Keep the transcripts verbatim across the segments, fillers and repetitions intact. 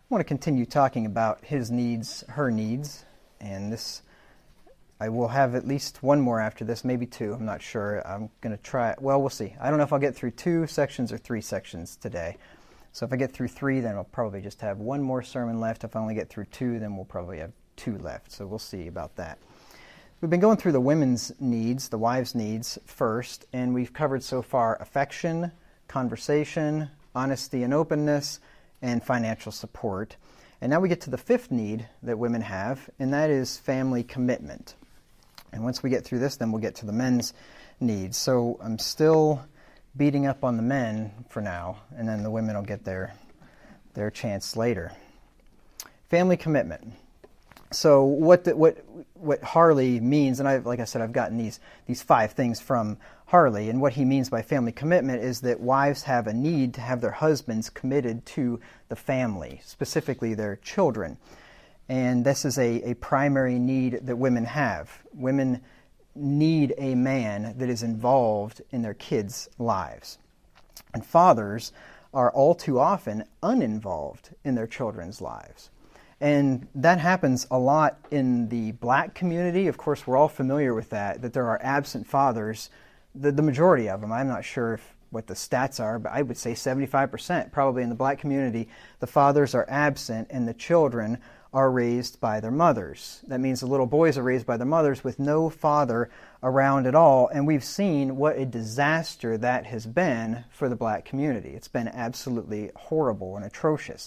want to continue talking about his needs, her needs, and this, I will have at least one more after this, maybe two, I'm not sure. I'm going to try, well, we'll see. I don't know if I'll get through two sections or three sections today. So if I get through three, then I'll probably just have one more sermon left. If I only get through two, then we'll probably have two left. So we'll see about that. We've been going through the women's needs, the wives' needs first, and we've covered so far affection, conversation, honesty and openness, and financial support. And now we get to the fifth need that women have, and that is family commitment. And once we get through this, then we'll get to the men's needs. So I'm still beating up on the men for now, and then the women will get their, their chance later. Family commitment. So what the, what what Harley means, and I like I said, I've gotten these these five things from Harley, and what he means by family commitment is that wives have a need to have their husbands committed to the family, specifically their children. And this is a, a primary need that women have. Women need a man that is involved in their kids' lives. And fathers are all too often uninvolved in their children's lives. And that happens a lot in the black community. Of course, we're all familiar with that, that there are absent fathers, the, the majority of them. I'm not sure if, what the stats are, but I would say seventy-five percent probably in the black community, the fathers are absent and the children are raised by their mothers. That means the little boys are raised by their mothers with no father around at all. And we've seen what a disaster that has been for the black community. It's been absolutely horrible and atrocious.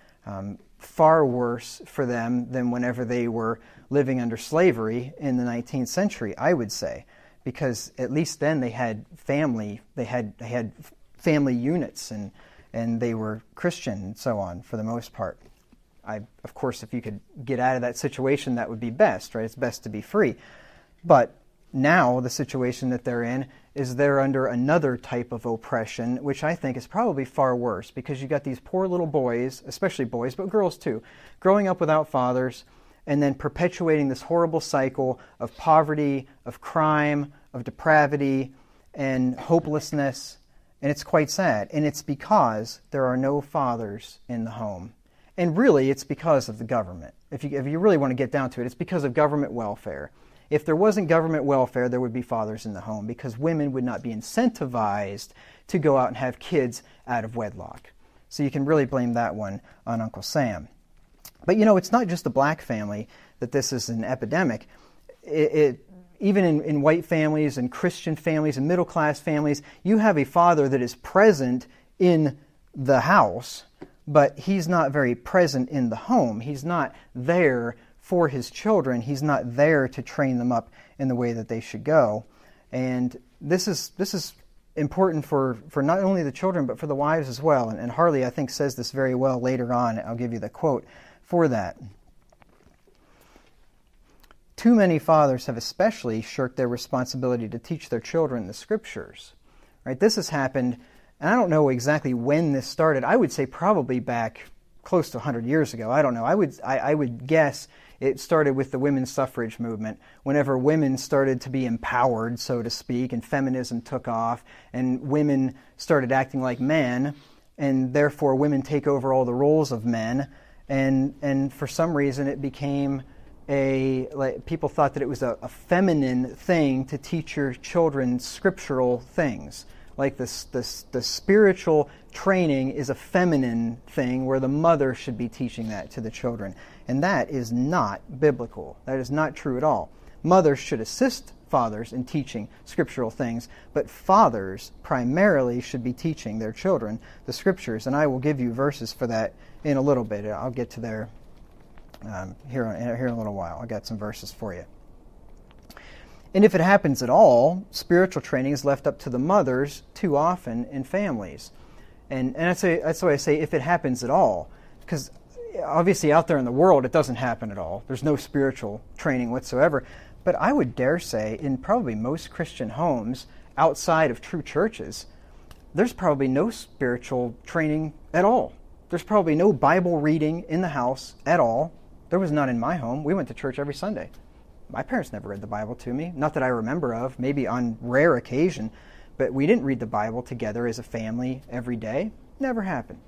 Um, far worse for them than whenever they were living under slavery in the nineteenth century, I would say, because at least then they had family, they had they had family units, and and they were Christian and so on for the most part. I, of course, if you could get out of that situation, that would be best, right? It's best to be free. But now the situation that they're in is they're under another type of oppression, which I think is probably far worse, because you got these poor little boys, especially boys, but girls too, growing up without fathers and then perpetuating this horrible cycle of poverty, of crime, of depravity, and hopelessness. And it's quite sad. And it's because there are no fathers in the home. And really, it's because of the government. If you, if you really want to get down to it, it's because of government welfare. If there wasn't government welfare, there would be fathers in the home, because women would not be incentivized to go out and have kids out of wedlock. So you can really blame that one on Uncle Sam. But you know, it's not just the black family that this is an epidemic. It, it, even in, in white families and Christian families and middle-class families, you have a father that is present in the house, but he's not very present in the home. He's not there for his children. He's not there to train them up in the way that they should go. And this is this is important for, for not only the children, but for the wives as well. And, and Harley, I think, says this very well later on. I'll give you the quote for that. Too many fathers have especially shirked their responsibility to teach their children the Scriptures. Right? This has happened, and I don't know exactly when this started. I would say probably back close to one hundred years ago. I don't know. I would I, I would guess it started with the women's suffrage movement, whenever women started to be empowered, so to speak, and feminism took off, and women started acting like men, and therefore women take over all the roles of men, and and for some reason it became a, like, people thought that it was a, a feminine thing to teach your children scriptural things. Like this, this, the spiritual training is a feminine thing where the mother should be teaching that to the children. And that is not biblical. That is not true at all. Mothers should assist fathers in teaching scriptural things, but fathers primarily should be teaching their children the Scriptures. And I will give you verses for that in a little bit. I'll get to there um, here, here in a little while. I've got some verses for you. And if it happens at all, spiritual training is left up to the mothers too often in families. And, and that's, a, that's why I say if it happens at all, because obviously out there in the world it doesn't happen at all. There's no spiritual training whatsoever. But I would dare say in probably most Christian homes outside of true churches, there's probably no spiritual training at all. There's probably no Bible reading in the house at all. There was none in my home. We went to church every Sunday. My parents never read the Bible to me, not that I remember of, maybe on rare occasion, but we didn't read the Bible together as a family every day. Never happened.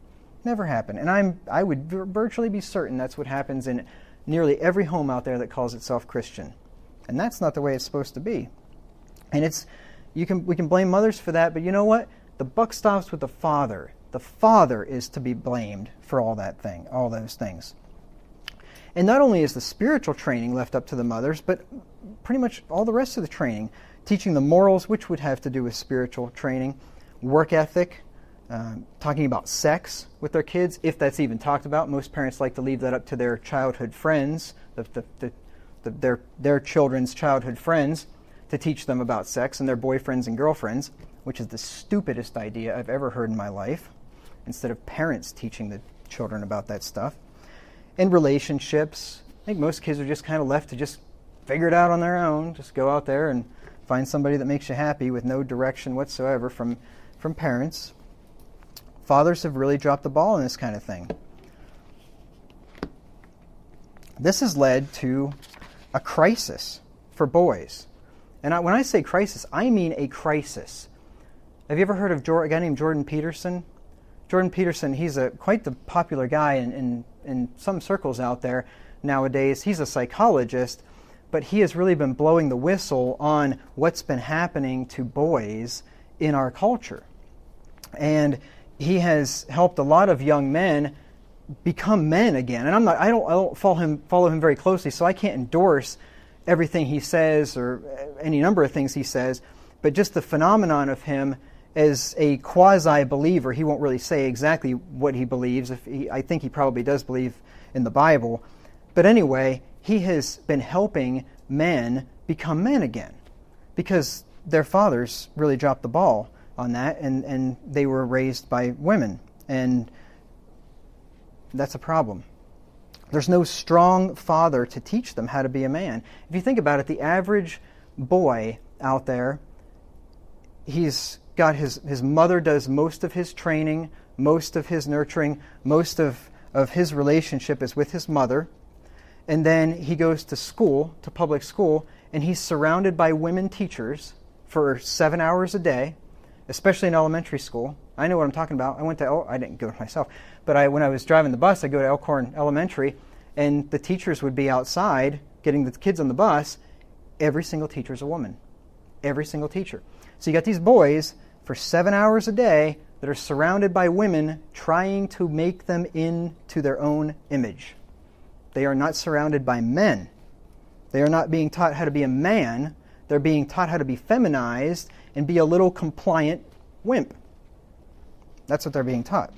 Never happen. And I'm, I would virtually be certain that's what happens in nearly every home out there that calls itself Christian. And that's not the way it's supposed to be. And it's, you can, we can blame mothers for that, but you know what? The buck stops with the father. The father is to be blamed for all that thing, all those things. And not only is the spiritual training left up to the mothers, but pretty much all the rest of the training, teaching the morals, which would have to do with spiritual training, work ethic, uh, talking about sex with their kids, if that's even talked about. Most parents like to leave that up to their childhood friends, the, the, the, the, their, their children's childhood friends, to teach them about sex and their boyfriends and girlfriends, which is the stupidest idea I've ever heard in my life, instead of parents teaching the children about that stuff. In relationships, I think most kids are just kind of left to just figure it out on their own. Just go out there and find somebody that makes you happy with no direction whatsoever from, from parents. Fathers have really dropped the ball in this kind of thing. This has led to a crisis for boys. And I, when I say crisis, I mean a crisis. Have you ever heard of a guy named Jordan Peterson? Jordan Peterson, he's a quite the popular guy in, in, in some circles out there nowadays. He's a psychologist, but he has really been blowing the whistle on what's been happening to boys in our culture. And he has helped a lot of young men become men again. And I'm not, I don't, I don't follow him, follow him very closely, so I can't endorse everything he says or any number of things he says, but just the phenomenon of him as a quasi-believer. He won't really say exactly what he believes. If he, I think he probably does believe in the Bible. But anyway, he has been helping men become men again because their fathers really dropped the ball on that, and, and they were raised by women. And that's a problem. There's no strong father to teach them how to be a man. If you think about it, the average boy out there, he's got his, his mother does most of his training, most of his nurturing, most of, of his relationship is with his mother. And then he goes to school, to public school, and he's surrounded by women teachers for seven hours a day, especially in elementary school. I know what I'm talking about. I went to, El- I didn't go myself, but I, when I was driving the bus, I'd go to Elkhorn Elementary, and the teachers would be outside getting the kids on the bus. Every single teacher is a woman. Every single teacher. So you got these boys for seven hours a day that are surrounded by women trying to make them into their own image. They are not surrounded by men. They are not being taught how to be a man. They're being taught how to be feminized and be a little compliant wimp. That's what they're being taught.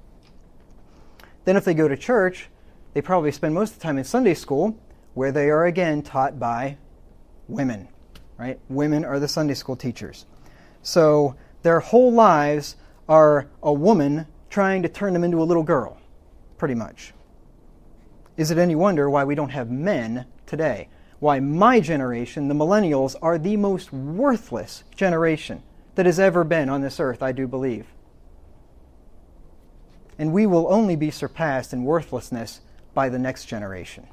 Then if they go to church, they probably spend most of the time in Sunday school, where they are again taught by women. Right? Women are the Sunday school teachers. So their whole lives are a woman trying to turn them into a little girl, pretty much. Is it any wonder why we don't have men today? Why my generation, the millennials, are the most worthless generation that has ever been on this earth, I do believe. And we will only be surpassed in worthlessness by the next generation.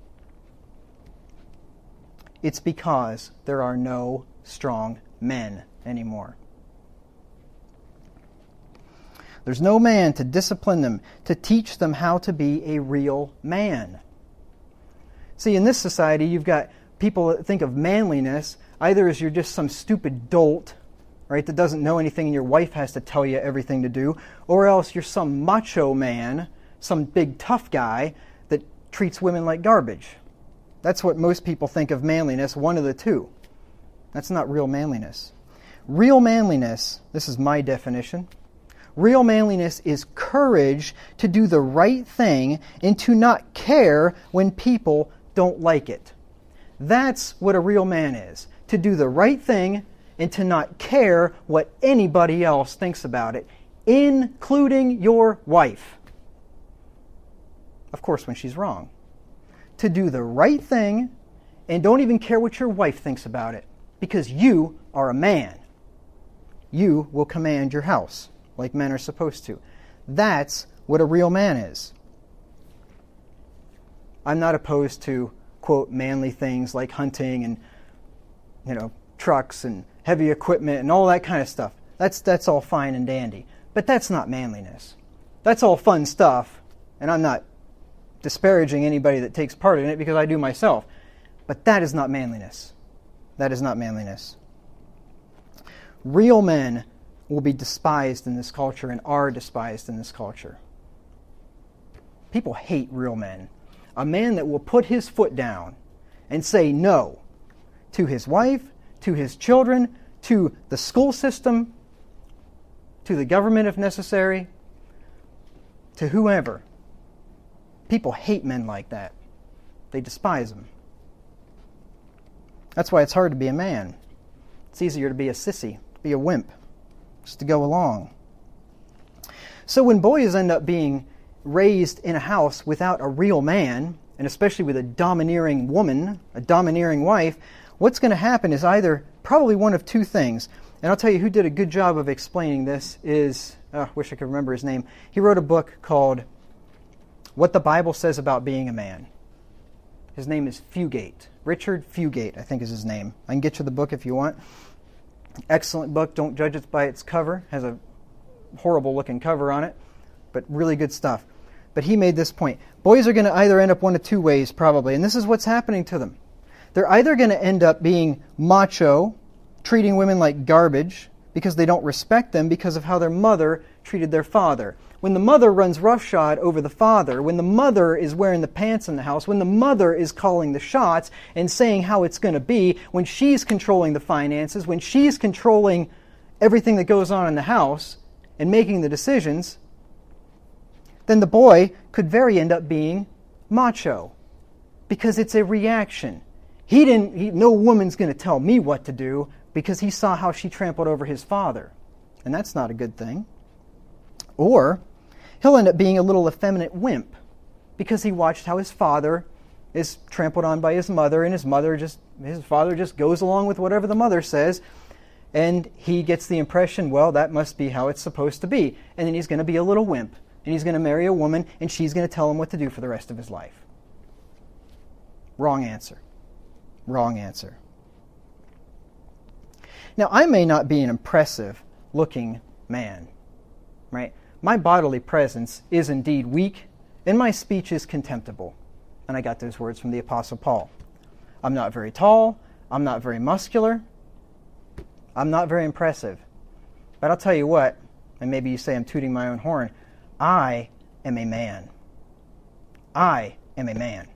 It's because there are no strong men anymore. There's no man to discipline them, to teach them how to be a real man. See, in this society, you've got people that think of manliness either as you're just some stupid dolt, right, that doesn't know anything and your wife has to tell you everything to do, or else you're some macho man, some big tough guy that treats women like garbage. That's what most people think of manliness, one of the two. That's not real manliness. Real manliness, this is my definition, real manliness is courage to do the right thing and to not care when people don't like it. That's what a real man is, to do the right thing and to not care what anybody else thinks about it, including your wife. Of course, when she's wrong. To do the right thing and don't even care what your wife thinks about it, because you are a man. You will command your house like men are supposed to. That's what a real man is. I'm not opposed to, quote, manly things like hunting and, you know, trucks and heavy equipment and all that kind of stuff. That's that's all fine and dandy. But that's not manliness. That's all fun stuff, and I'm not disparaging anybody that takes part in it because I do myself. But that is not manliness. That is not manliness. Real men will be despised in this culture and are despised in this culture. People hate real men. A man that will put his foot down and say no to his wife, to his children, to the school system, to the government if necessary, to whoever. People hate men like that. They despise them. That's why it's hard to be a man. It's easier to be a sissy, to be a wimp, just to go along. So when boys end up being raised in a house without a real man, and especially with a domineering woman, a domineering wife, what's going to happen is either probably one of two things. And I'll tell you who did a good job of explaining this is, oh, I wish I could remember his name. He wrote a book called What the Bible Says About Being a Man. His name is Fugate. Richard Fugate, I think is his name. I can get you the book if you want. Excellent book. Don't judge it by its cover. Has a horrible looking cover on it, but really good stuff. But he made this point. Boys are going to either end up one of two ways, probably, and this is what's happening to them. They're either going to end up being macho, treating women like garbage because they don't respect them because of how their mother treated their father. When the mother runs roughshod over the father, when the mother is wearing the pants in the house, when the mother is calling the shots and saying how it's going to be, when she's controlling the finances, when she's controlling everything that goes on in the house and making the decisions, then the boy could very end up being macho because it's a reaction. He didn't. He, no woman's going to tell me what to do because he saw how she trampled over his father, and that's not a good thing. Or he'll end up being a little effeminate wimp because he watched how his father is trampled on by his mother, and his mother just his father just goes along with whatever the mother says, and he gets the impression, well, that must be how it's supposed to be, and then he's going to be a little wimp. And he's going to marry a woman, and she's going to tell him what to do for the rest of his life. Wrong answer. Wrong answer. Now, I may not be an impressive-looking man, right? My bodily presence is indeed weak, and my speech is contemptible. And I got those words from the Apostle Paul. I'm not very tall. I'm not very muscular. I'm not very impressive. But I'll tell you what, and maybe you say I'm tooting my own horn, I am a man. I am a man.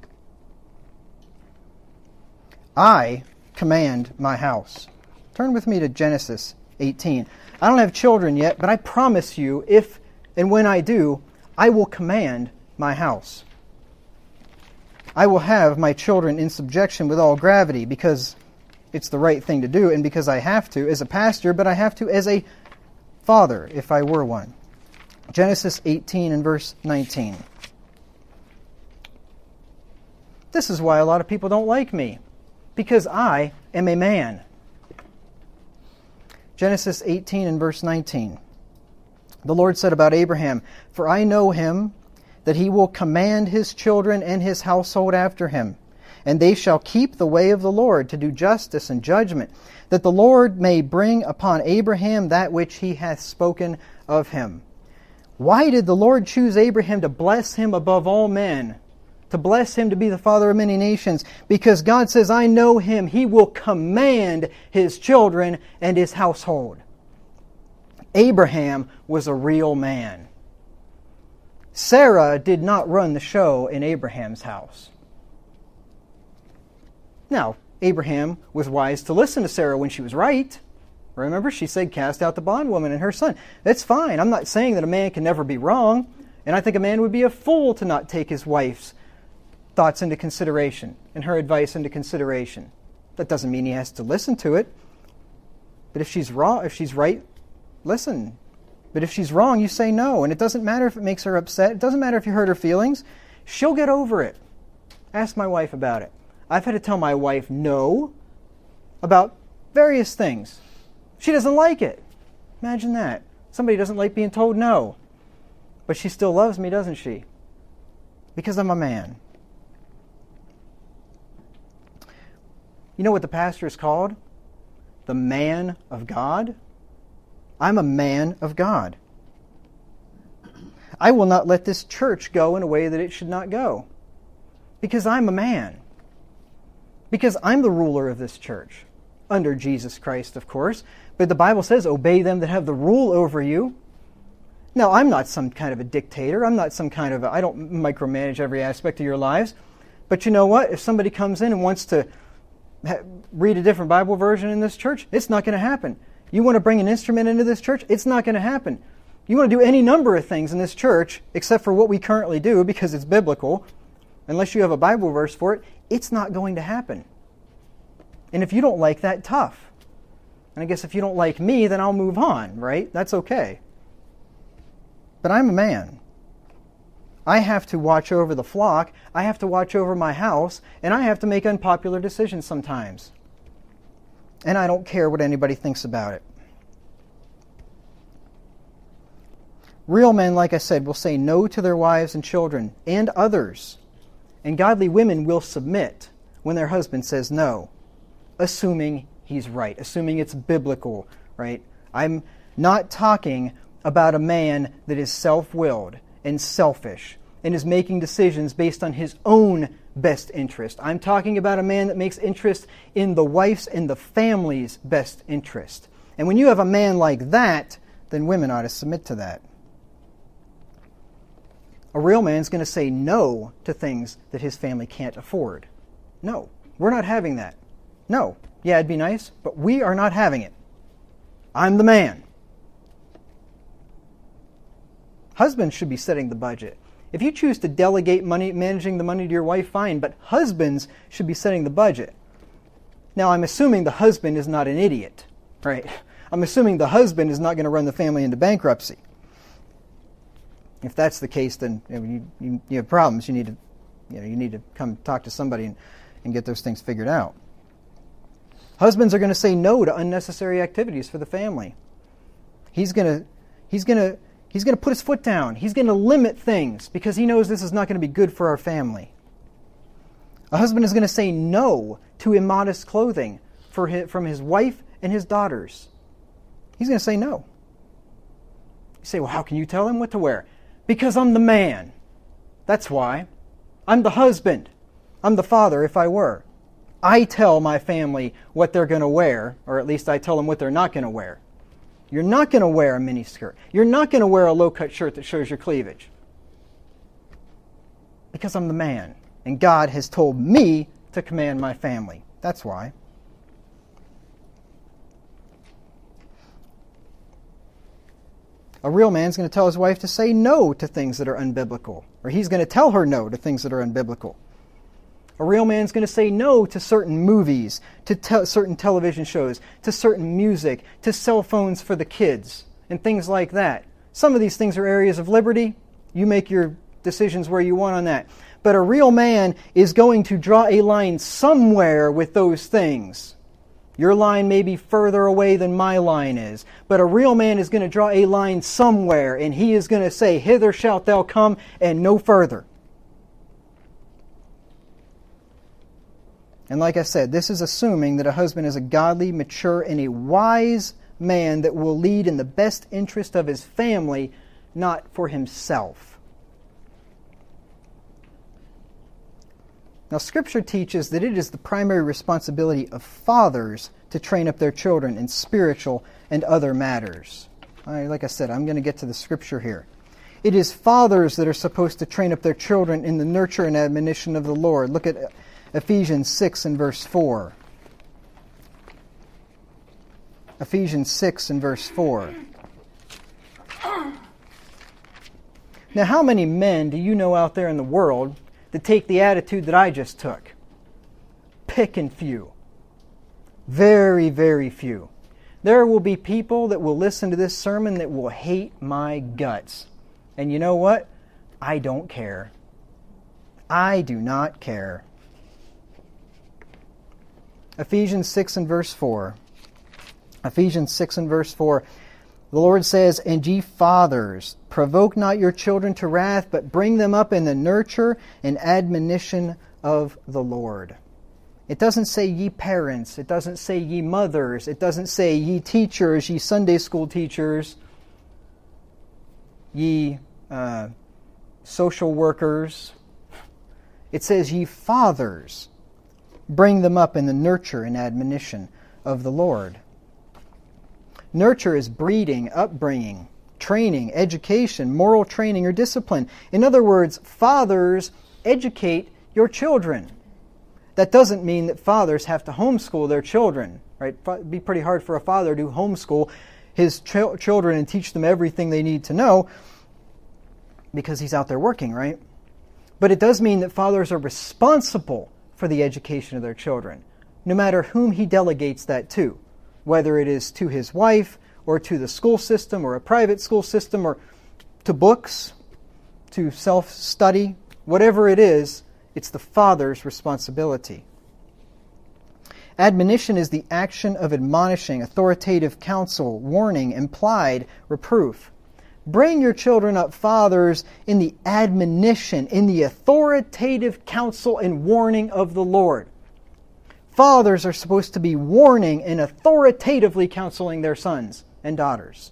I command my house. Turn with me to Genesis eighteen. I don't have children yet, but I promise you, if and when I do, I will command my house. I will have my children in subjection with all gravity because it's the right thing to do and because I have to as a pastor, but I have to as a father if I were one. Genesis eighteen and verse nineteen. This is why a lot of people don't like me, because I am a man. Genesis eighteen and verse nineteen. The Lord said about Abraham, "For I know him, that he will command his children and his household after him, and they shall keep the way of the Lord to do justice and judgment, that the Lord may bring upon Abraham that which he hath spoken of him." Why did the Lord choose Abraham to bless him above all men? To bless him to be the father of many nations? Because God says, I know him. He will command his children and his household. Abraham was a real man. Sarah did not run the show in Abraham's house. Now, Abraham was wise to listen to Sarah when she was right. Remember, she said, cast out the bondwoman and her son. That's fine. I'm not saying that a man can never be wrong. And I think a man would be a fool to not take his wife's thoughts into consideration and her advice into consideration. That doesn't mean he has to listen to it. But if she's wrong, if she's right, listen. But if she's wrong, you say no. And it doesn't matter if it makes her upset. It doesn't matter if you hurt her feelings. She'll get over it. Ask my wife about it. I've had to tell my wife no about various things. She doesn't like it. Imagine that. Somebody doesn't like being told no. But she still loves me, doesn't she? Because I'm a man. You know what the pastor is called? The man of God. I'm a man of God. I will not let this church go in a way that it should not go. Because I'm a man. Because I'm the ruler of this church. Under Jesus Christ, of course. But the Bible says, obey them that have the rule over you. Now, I'm not some kind of a dictator. I'm not some kind of a, I don't micromanage every aspect of your lives. But you know what? If somebody comes in and wants to ha- read a different Bible version in this church, it's not going to happen. You want to bring an instrument into this church? It's not going to happen. You want to do any number of things in this church, except for what we currently do, because it's biblical, unless you have a Bible verse for it, it's not going to happen. And if you don't like that, tough. And I guess if you don't like me, then I'll move on, right? That's okay. But I'm a man. I have to watch over the flock, I have to watch over my house, and I have to make unpopular decisions sometimes. And I don't care what anybody thinks about it. Real men, like I said, will say no to their wives and children and others. And godly women will submit when their husband says no, assuming he's right, assuming it's biblical, right? I'm not talking about a man that is self-willed and selfish and is making decisions based on his own best interest. I'm talking about a man that makes interest in the wife's and the family's best interest. And when you have a man like that, then women ought to submit to that. A real man's going to say no to things that his family can't afford. No, we're not having that. No, yeah, it'd be nice, but we are not having it. I'm the man. Husbands should be setting the budget. If you choose to delegate money, managing the money to your wife, fine, but husbands should be setting the budget. Now, I'm assuming the husband is not an idiot, right? I'm assuming the husband is not going to run the family into bankruptcy. If that's the case, then you, you, you have problems. You need to, you know, you need to come talk to somebody and, and get those things figured out. Husbands are going to say no to unnecessary activities for the family. He's going to, he's going to, he's going to put his foot down. He's going to limit things because he knows this is not going to be good for our family. A husband is going to say no to immodest clothing for his, from his wife and his daughters. He's going to say no. You say, well, how can you tell him what to wear? Because I'm the man. That's why. I'm the husband. I'm the father if I were. I tell my family what they're going to wear, or at least I tell them what they're not going to wear. You're not going to wear a miniskirt. You're not going to wear a low-cut shirt that shows your cleavage. Because I'm the man. And God has told me to command my family. That's why. A real man's going to tell his wife to say no to things that are unbiblical. Or he's going to tell her no to things that are unbiblical. A real man's going to say no to certain movies, to te- certain television shows, to certain music, to cell phones for the kids, and things like that. Some of these things are areas of liberty. You make your decisions where you want on that. But a real man is going to draw a line somewhere with those things. Your line may be further away than my line is, but a real man is going to draw a line somewhere, and he is going to say, hither shalt thou come, and no further. And like I said, this is assuming that a husband is a godly, mature, and a wise man that will lead in the best interest of his family, not for himself. Now, Scripture teaches that it is the primary responsibility of fathers to train up their children in spiritual and other matters. All right, like I said, I'm going to get to the Scripture here. It is fathers that are supposed to train up their children in the nurture and admonition of the Lord. Look at Ephesians six and verse four. Ephesians six and verse four. Now, how many men do you know out there in the world that take the attitude that I just took? Pick and few. Very, very few. There will be people that will listen to this sermon that will hate my guts. And you know what? I don't care. I do not care. Ephesians six and verse four. Ephesians six and verse four. The Lord says, and ye fathers, provoke not your children to wrath, but bring them up in the nurture and admonition of the Lord. It doesn't say ye parents. It doesn't say ye mothers. It doesn't say ye teachers, ye Sunday school teachers, ye uh, social workers. It says, ye fathers, bring them up in the nurture and admonition of the Lord. Nurture is breeding, upbringing, training, education, moral training, or discipline. In other words, fathers, educate your children. That doesn't mean that fathers have to homeschool their children, right? It'd be pretty hard for a father to homeschool his ch- children and teach them everything they need to know because he's out there working, right? But it does mean that fathers are responsible for the education of their children, no matter whom he delegates that to, whether it is to his wife or to the school system or a private school system or to books, to self-study, whatever it is, it's the father's responsibility. Admonition is the action of admonishing, authoritative counsel, warning, implied reproof. Bring your children up, fathers, in the admonition, in the authoritative counsel and warning of the Lord. Fathers are supposed to be warning and authoritatively counseling their sons and daughters.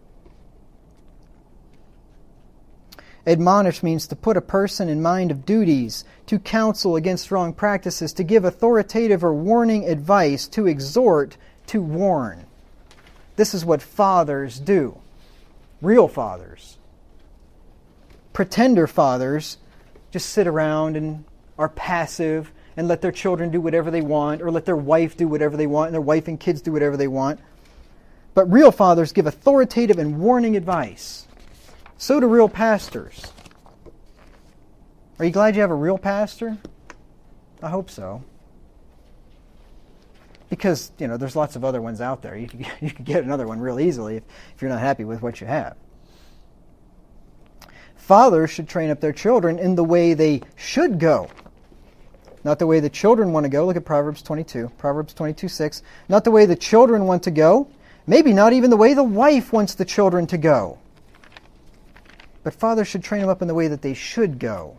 Admonish means to put a person in mind of duties, to counsel against wrong practices, to give authoritative or warning advice, to exhort, to warn. This is what fathers do. Real fathers. Pretender fathers just sit around and are passive and let their children do whatever they want, or let their wife do whatever they want, and their wife and kids do whatever they want. But real fathers give authoritative and warning advice. So do real pastors. Are you glad you have a real pastor? I hope so. Because, you know, there's lots of other ones out there. You could, you could get another one real easily if, if you're not happy with what you have. Fathers should train up their children in the way they should go. Not the way the children want to go. Look at Proverbs twenty-two. Proverbs twenty-two six. Not the way the children want to go. Maybe not even the way the wife wants the children to go. But fathers should train them up in the way that they should go.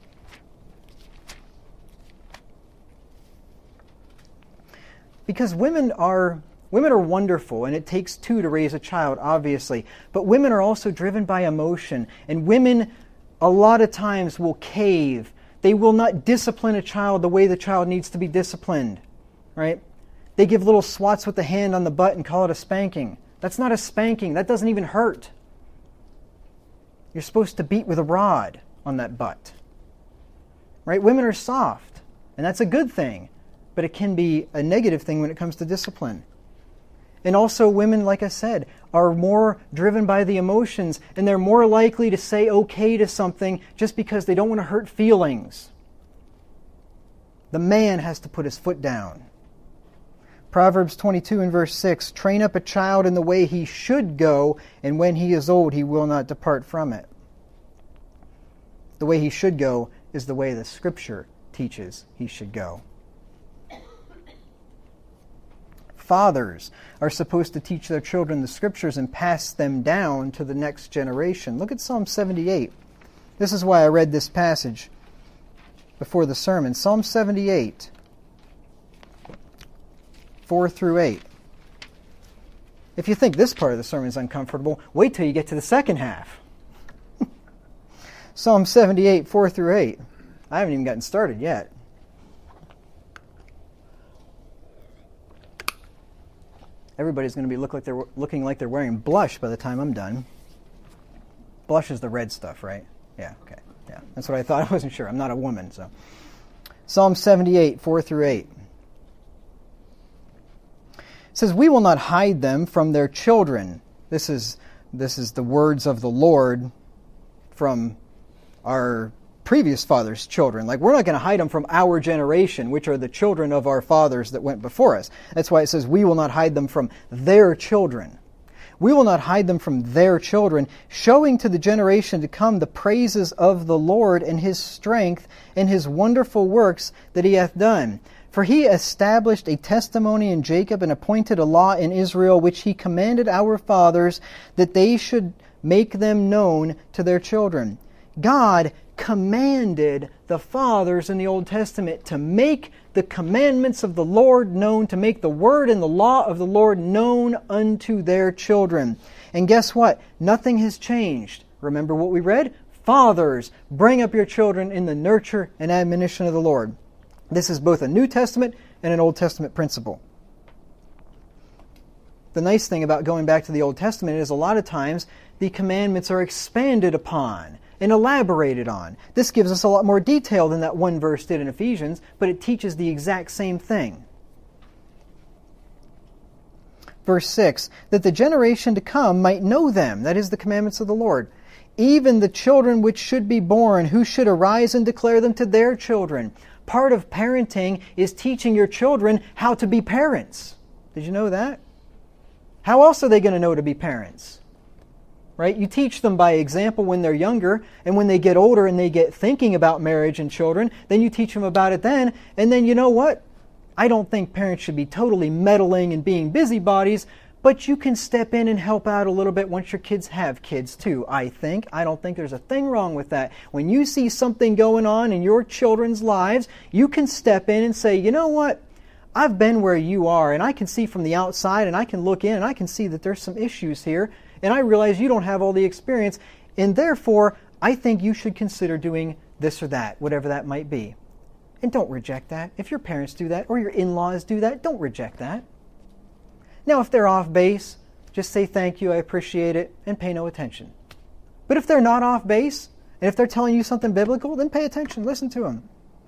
Because women are women are wonderful, and it takes two to raise a child, obviously. But women are also driven by emotion. And women, a lot of times, will cave. They will not discipline a child the way the child needs to be disciplined. Right? They give little swats with the hand on the butt and call it a spanking. That's not a spanking. That doesn't even hurt. You're supposed to beat with a rod on that butt. Right? Women are soft, and that's a good thing. But it can be a negative thing when it comes to discipline. And also women, like I said, are more driven by the emotions, and they're more likely to say okay to something just because they don't want to hurt feelings. The man has to put his foot down. Proverbs twenty-two and verse six, train up a child in the way he should go, and when he is old he will not depart from it. The way he should go is the way the Scripture teaches he should go. Fathers are supposed to teach their children the Scriptures and pass them down to the next generation. Look at Psalm seventy-eight. This is why I read this passage before the sermon. Psalm seventy-eight, four through eight. If you think this part of the sermon is uncomfortable, wait till you get to the second half. Psalm seventy-eight, four through eight. I haven't even gotten started yet. Everybody's going to be look like they're looking like they're wearing blush by the time I'm done. Blush is the red stuff, right? Yeah, okay. Yeah, that's what I thought. I wasn't sure. I'm not a woman, so. Psalm seventy-eight, four through eight. It says, we will not hide them from their children. This is this is the words of the Lord from our previous fathers' children. Like, we're not going to hide them from our generation, which are the children of our fathers that went before us. That's why it says, we will not hide them from their children. We will not hide them from their children, showing to the generation to come the praises of the Lord and His strength and His wonderful works that He hath done. For He established a testimony in Jacob and appointed a law in Israel, which He commanded our fathers, that they should make them known to their children. God commanded the fathers in the Old Testament to make the commandments of the Lord known, to make the word and the law of the Lord known unto their children. And guess what? Nothing has changed. Remember what we read? Fathers, bring up your children in the nurture and admonition of the Lord. This is both a New Testament and an Old Testament principle. The nice thing about going back to the Old Testament is a lot of times the commandments are expanded upon and elaborated on. This gives us a lot more detail than that one verse did in Ephesians, but it teaches the exact same thing. Verse six, that the generation to come might know them, that is the commandments of the Lord, even the children which should be born, who should arise and declare them to their children. Part of parenting is teaching your children how to be parents. Did you know that? How else are they going to know to be parents? Right? You teach them by example when they're younger, and when they get older and they get thinking about marriage and children, then you teach them about it then, and then you know what? I don't think parents should be totally meddling and being busybodies, but you can step in and help out a little bit once your kids have kids too, I think. I don't think there's a thing wrong with that. When you see something going on in your children's lives, you can step in and say, you know what? I've been where you are, and I can see from the outside, and I can look in, and I can see that there's some issues here, and I realize you don't have all the experience, and therefore, I think you should consider doing this or that, whatever that might be. And don't reject that. If your parents do that, or your in-laws do that, don't reject that. Now, if they're off base, just say thank you, I appreciate it, and pay no attention. But if they're not off base, and if they're telling you something biblical, then pay attention, listen to them.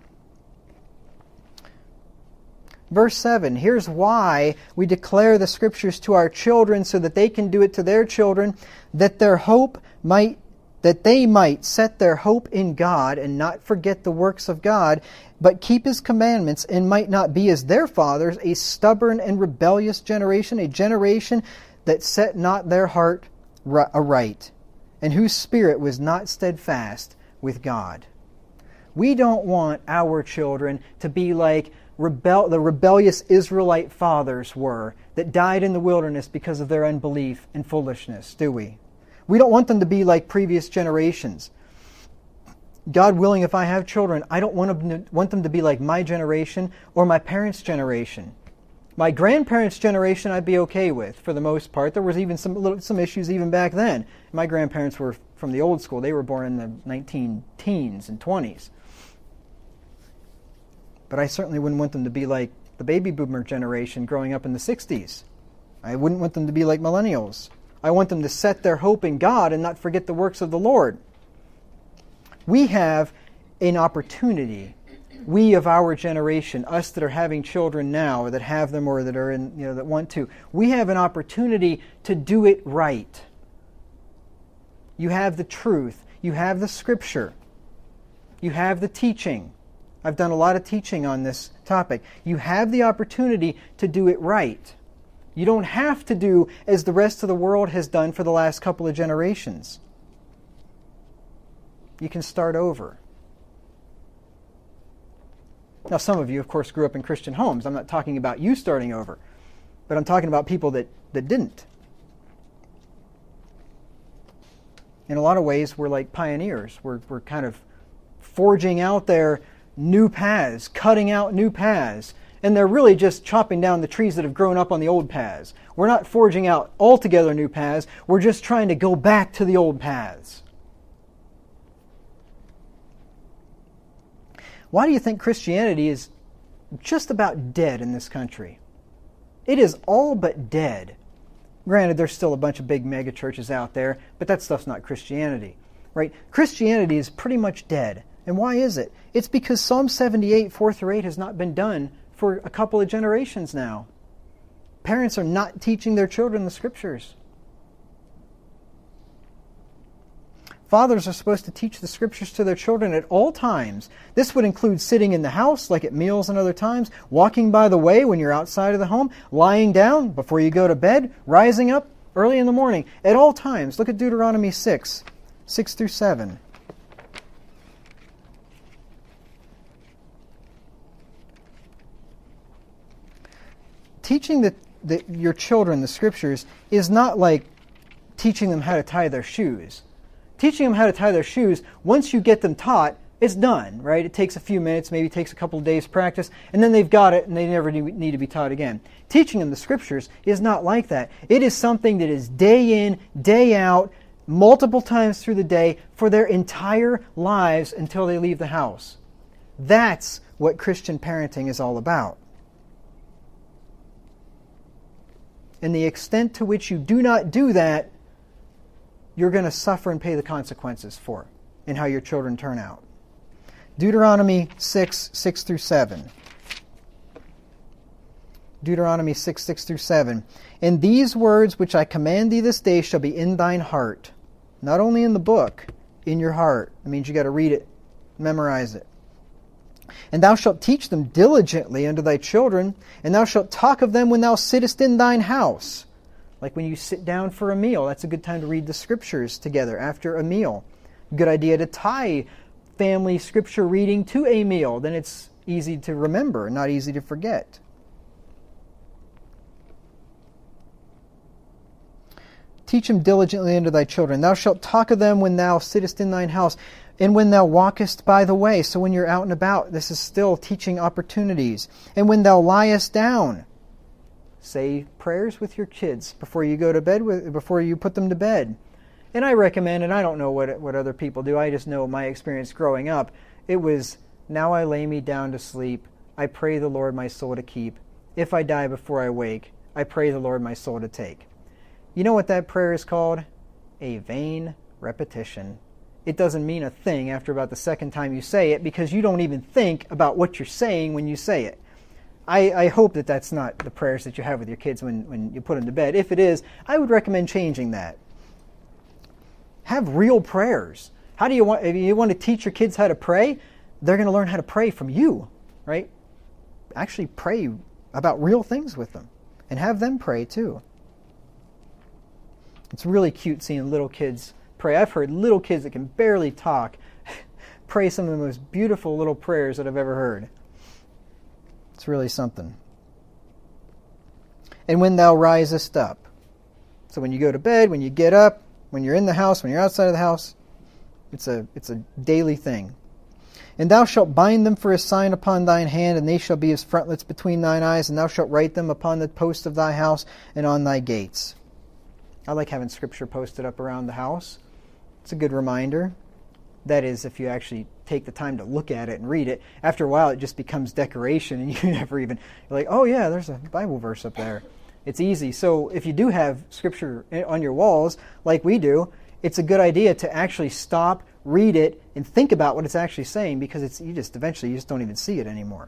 Verse seven, here's why we declare the Scriptures to our children so that they can do it to their children, that their hope might, that they might set their hope in God and not forget the works of God, but keep His commandments, and might not be as their fathers, a stubborn and rebellious generation, a generation that set not their heart aright, and whose spirit was not steadfast with God. We don't want our children to be like rebel the rebellious Israelite fathers were that died in the wilderness because of their unbelief and foolishness, do we? We don't want them to be like previous generations. God willing, if I have children, I don't want them to, want them to be like my generation or my parents' generation. My grandparents' generation I'd be okay with, for the most part. There was even some little, some issues even back then. My grandparents were from the old school. They were born in the nineteen teens and twenties. But I certainly wouldn't want them to be like the baby boomer generation growing up in the sixties. I wouldn't want them to be like millennials. I want them to set their hope in God and not forget the works of the Lord. We have an opportunity, we of our generation, us that are having children now, or that have them, or that are in, you know, that want to, we have an opportunity to do it right. You have the truth. You have the Scripture. You have the teaching. I've done a lot of teaching on this topic. You have the opportunity to do it right. You don't have to do as the rest of the world has done for the last couple of generations. You can start over. Now, some of you, of course, grew up in Christian homes. I'm not talking about you starting over, but I'm talking about people that, that didn't. In a lot of ways, we're like pioneers. We're, we're kind of forging out there new paths, cutting out new paths. And they're really just chopping down the trees that have grown up on the old paths. We're not forging out altogether new paths. We're just trying to go back to the old paths. Why do you think Christianity is just about dead in this country? It is all but dead. Granted, there's still a bunch of big mega churches out there, but that stuff's not Christianity, right? Christianity is pretty much dead. And why is it? It's because Psalm seventy-eight, four through eight has not been done for a couple of generations now. Parents are not teaching their children the Scriptures. Fathers are supposed to teach the Scriptures to their children at all times. This would include sitting in the house, like at meals and other times, walking by the way when you're outside of the home, lying down before you go to bed, rising up early in the morning. At all times. Look at Deuteronomy six, six through seven. Teaching the, the, your children the Scriptures is not like teaching them how to tie their shoes. Teaching them how to tie their shoes, once you get them taught, it's done, right? It takes a few minutes, maybe it takes a couple of days practice, and then they've got it and they never need to be taught again. Teaching them the Scriptures is not like that. It is something that is day in, day out, multiple times through the day for their entire lives until they leave the house. That's what Christian parenting is all about. And the extent to which you do not do that, you're going to suffer and pay the consequences for in how your children turn out. Deuteronomy six, six through seven. Deuteronomy six, six through seven. And these words which I command thee this day shall be in thine heart. Not only in the book, in your heart. That means you got to read it, memorize it. And thou shalt teach them diligently unto thy children, and thou shalt talk of them when thou sittest in thine house. Like when you sit down for a meal, that's a good time to read the scriptures together after a meal. Good idea to tie family scripture reading to a meal. Then it's easy to remember, not easy to forget. Teach them diligently unto thy children. Thou shalt talk of them when thou sittest in thine house, and when thou walkest by the way. So when you're out and about, this is still teaching opportunities. And when thou liest down, say prayers with your kids before you go to bed, with, before you put them to bed. And I recommend, and I don't know what what other people do, I just know my experience growing up, it was, now I lay me down to sleep, I pray the Lord my soul to keep. If I die before I wake, I pray the Lord my soul to take. You know what that prayer is called? A vain repetition. It doesn't mean a thing after about the second time you say it because you don't even think about what you're saying when you say it. I, I hope that that's not the prayers that you have with your kids when, when you put them to bed. If it is, I would recommend changing that. Have real prayers. How do you want, if you want to teach your kids how to pray, they're going to learn how to pray from you, right? Actually pray about real things with them and have them pray too. It's really cute seeing little kids pray. I've heard little kids that can barely talk pray some of the most beautiful little prayers that I've ever heard. It's really something. And when thou risest up. So when you go to bed, when you get up, when you're in the house, when you're outside of the house, it's a it's a daily thing. And thou shalt bind them for a sign upon thine hand, and they shall be as frontlets between thine eyes, and thou shalt write them upon the posts of thy house and on thy gates. I like having scripture posted up around the house. It's a good reminder. That is, if you actually take the time to look at it and read it. After a while, it just becomes decoration, and you never even, you're like, oh yeah, there's a Bible verse up there. It's easy. So if you do have scripture on your walls, like we do, it's a good idea to actually stop, read it, and think about what it's actually saying, because it's you just eventually you just don't even see it anymore.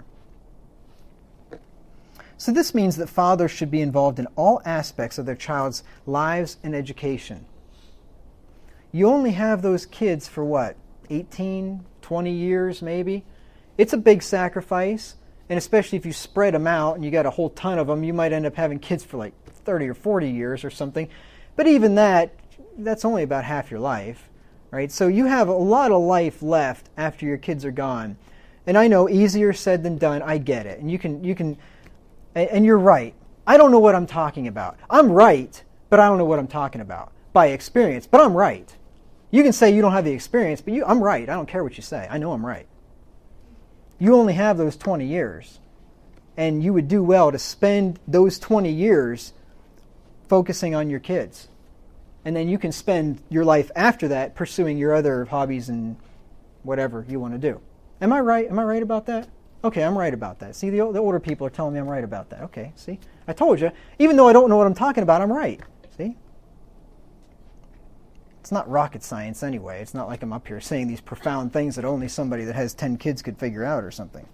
So this means that fathers should be involved in all aspects of their child's lives and education. You only have those kids for what, eighteen, twenty years maybe? It's a big sacrifice, and especially if you spread them out and you got a whole ton of them, you might end up having kids for like thirty or forty years or something. But even that, that's only about half your life, right? So you have a lot of life left after your kids are gone. And I know, easier said than done, I get it. And you can, you can, and you're right. I don't know what I'm talking about. I'm right, but I don't know what I'm talking about by experience, but I'm right. You can say you don't have the experience, but you, I'm right. I don't care what you say. I know I'm right. You only have those twenty years, and you would do well to spend those twenty years focusing on your kids. And then you can spend your life after that pursuing your other hobbies and whatever you want to do. Am I right? Am I right about that? Okay, I'm right about that. See, the, the older people are telling me I'm right about that. Okay, see? I told you. Even though I don't know what I'm talking about, I'm right. See? It's not rocket science anyway. It's not like I'm up here saying these profound things that only somebody that has ten kids could figure out or something.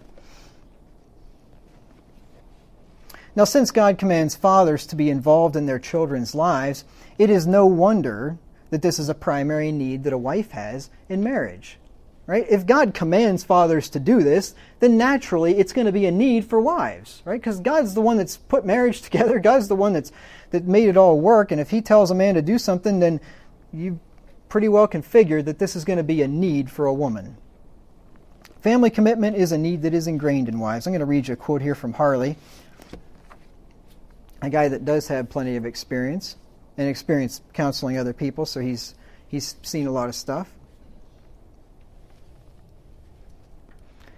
Now, since God commands fathers to be involved in their children's lives, it is no wonder that this is a primary need that a wife has in marriage. Right? If God commands fathers to do this, then naturally it's going to be a need for wives, right? Because God's the one that's put marriage together. God's the one that's that made it all work. And if He tells a man to do something, then you pretty well can figure that this is going to be a need for a woman. Family commitment is a need that is ingrained in wives. I'm going to read you a quote here from Harley, a guy that does have plenty of experience and experience counseling other people, so he's he's seen a lot of stuff.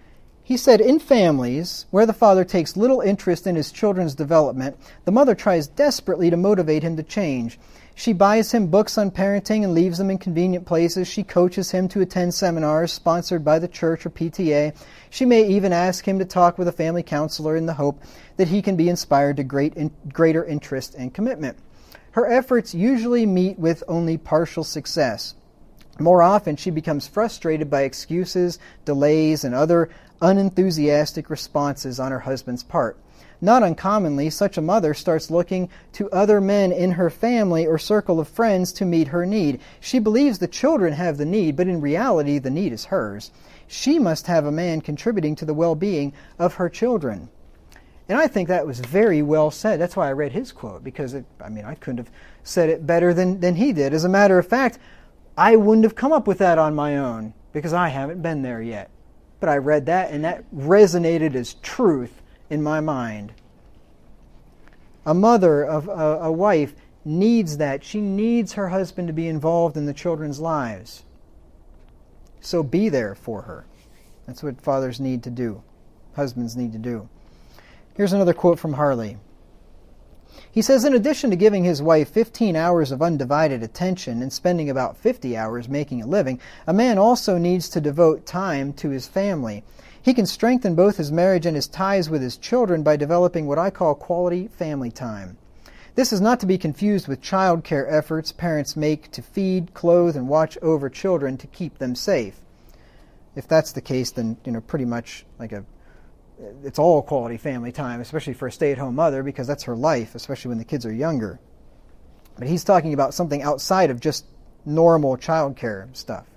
He said, in families where the father takes little interest in his children's development, the mother tries desperately to motivate him to change. She buys him books on parenting and leaves them in convenient places. She coaches him to attend seminars sponsored by the church or P T A. She may even ask him to talk with a family counselor in the hope that he can be inspired to great in, greater interest and commitment. Her efforts usually meet with only partial success. More often, she becomes frustrated by excuses, delays, and other unenthusiastic responses on her husband's part. Not uncommonly, such a mother starts looking to other men in her family or circle of friends to meet her need. She believes the children have the need, but in reality, the need is hers. She must have a man contributing to the well-being of her children. And I think that was very well said. That's why I read his quote, because, it, I mean, I couldn't have said it better than, than he did. As a matter of fact, I wouldn't have come up with that on my own, because I haven't been there yet. But I read that, and that resonated as truth in my mind. A mother, of a, a wife, needs that. She needs her husband to be involved in the children's lives. So be there for her. That's what fathers need to do. Husbands need to do. Here's another quote from Harley. He says, in addition to giving his wife fifteen hours of undivided attention and spending about fifty hours making a living, a man also needs to devote time to his family. He can strengthen both his marriage and his ties with his children by developing what I call quality family time. This is not to be confused with child care efforts parents make to feed, clothe, and watch over children to keep them safe. If that's the case, then, you know, pretty much like a it's all quality family time, especially for a stay-at-home mother, because that's her life, especially when the kids are younger. But he's talking about something outside of just normal child care stuff.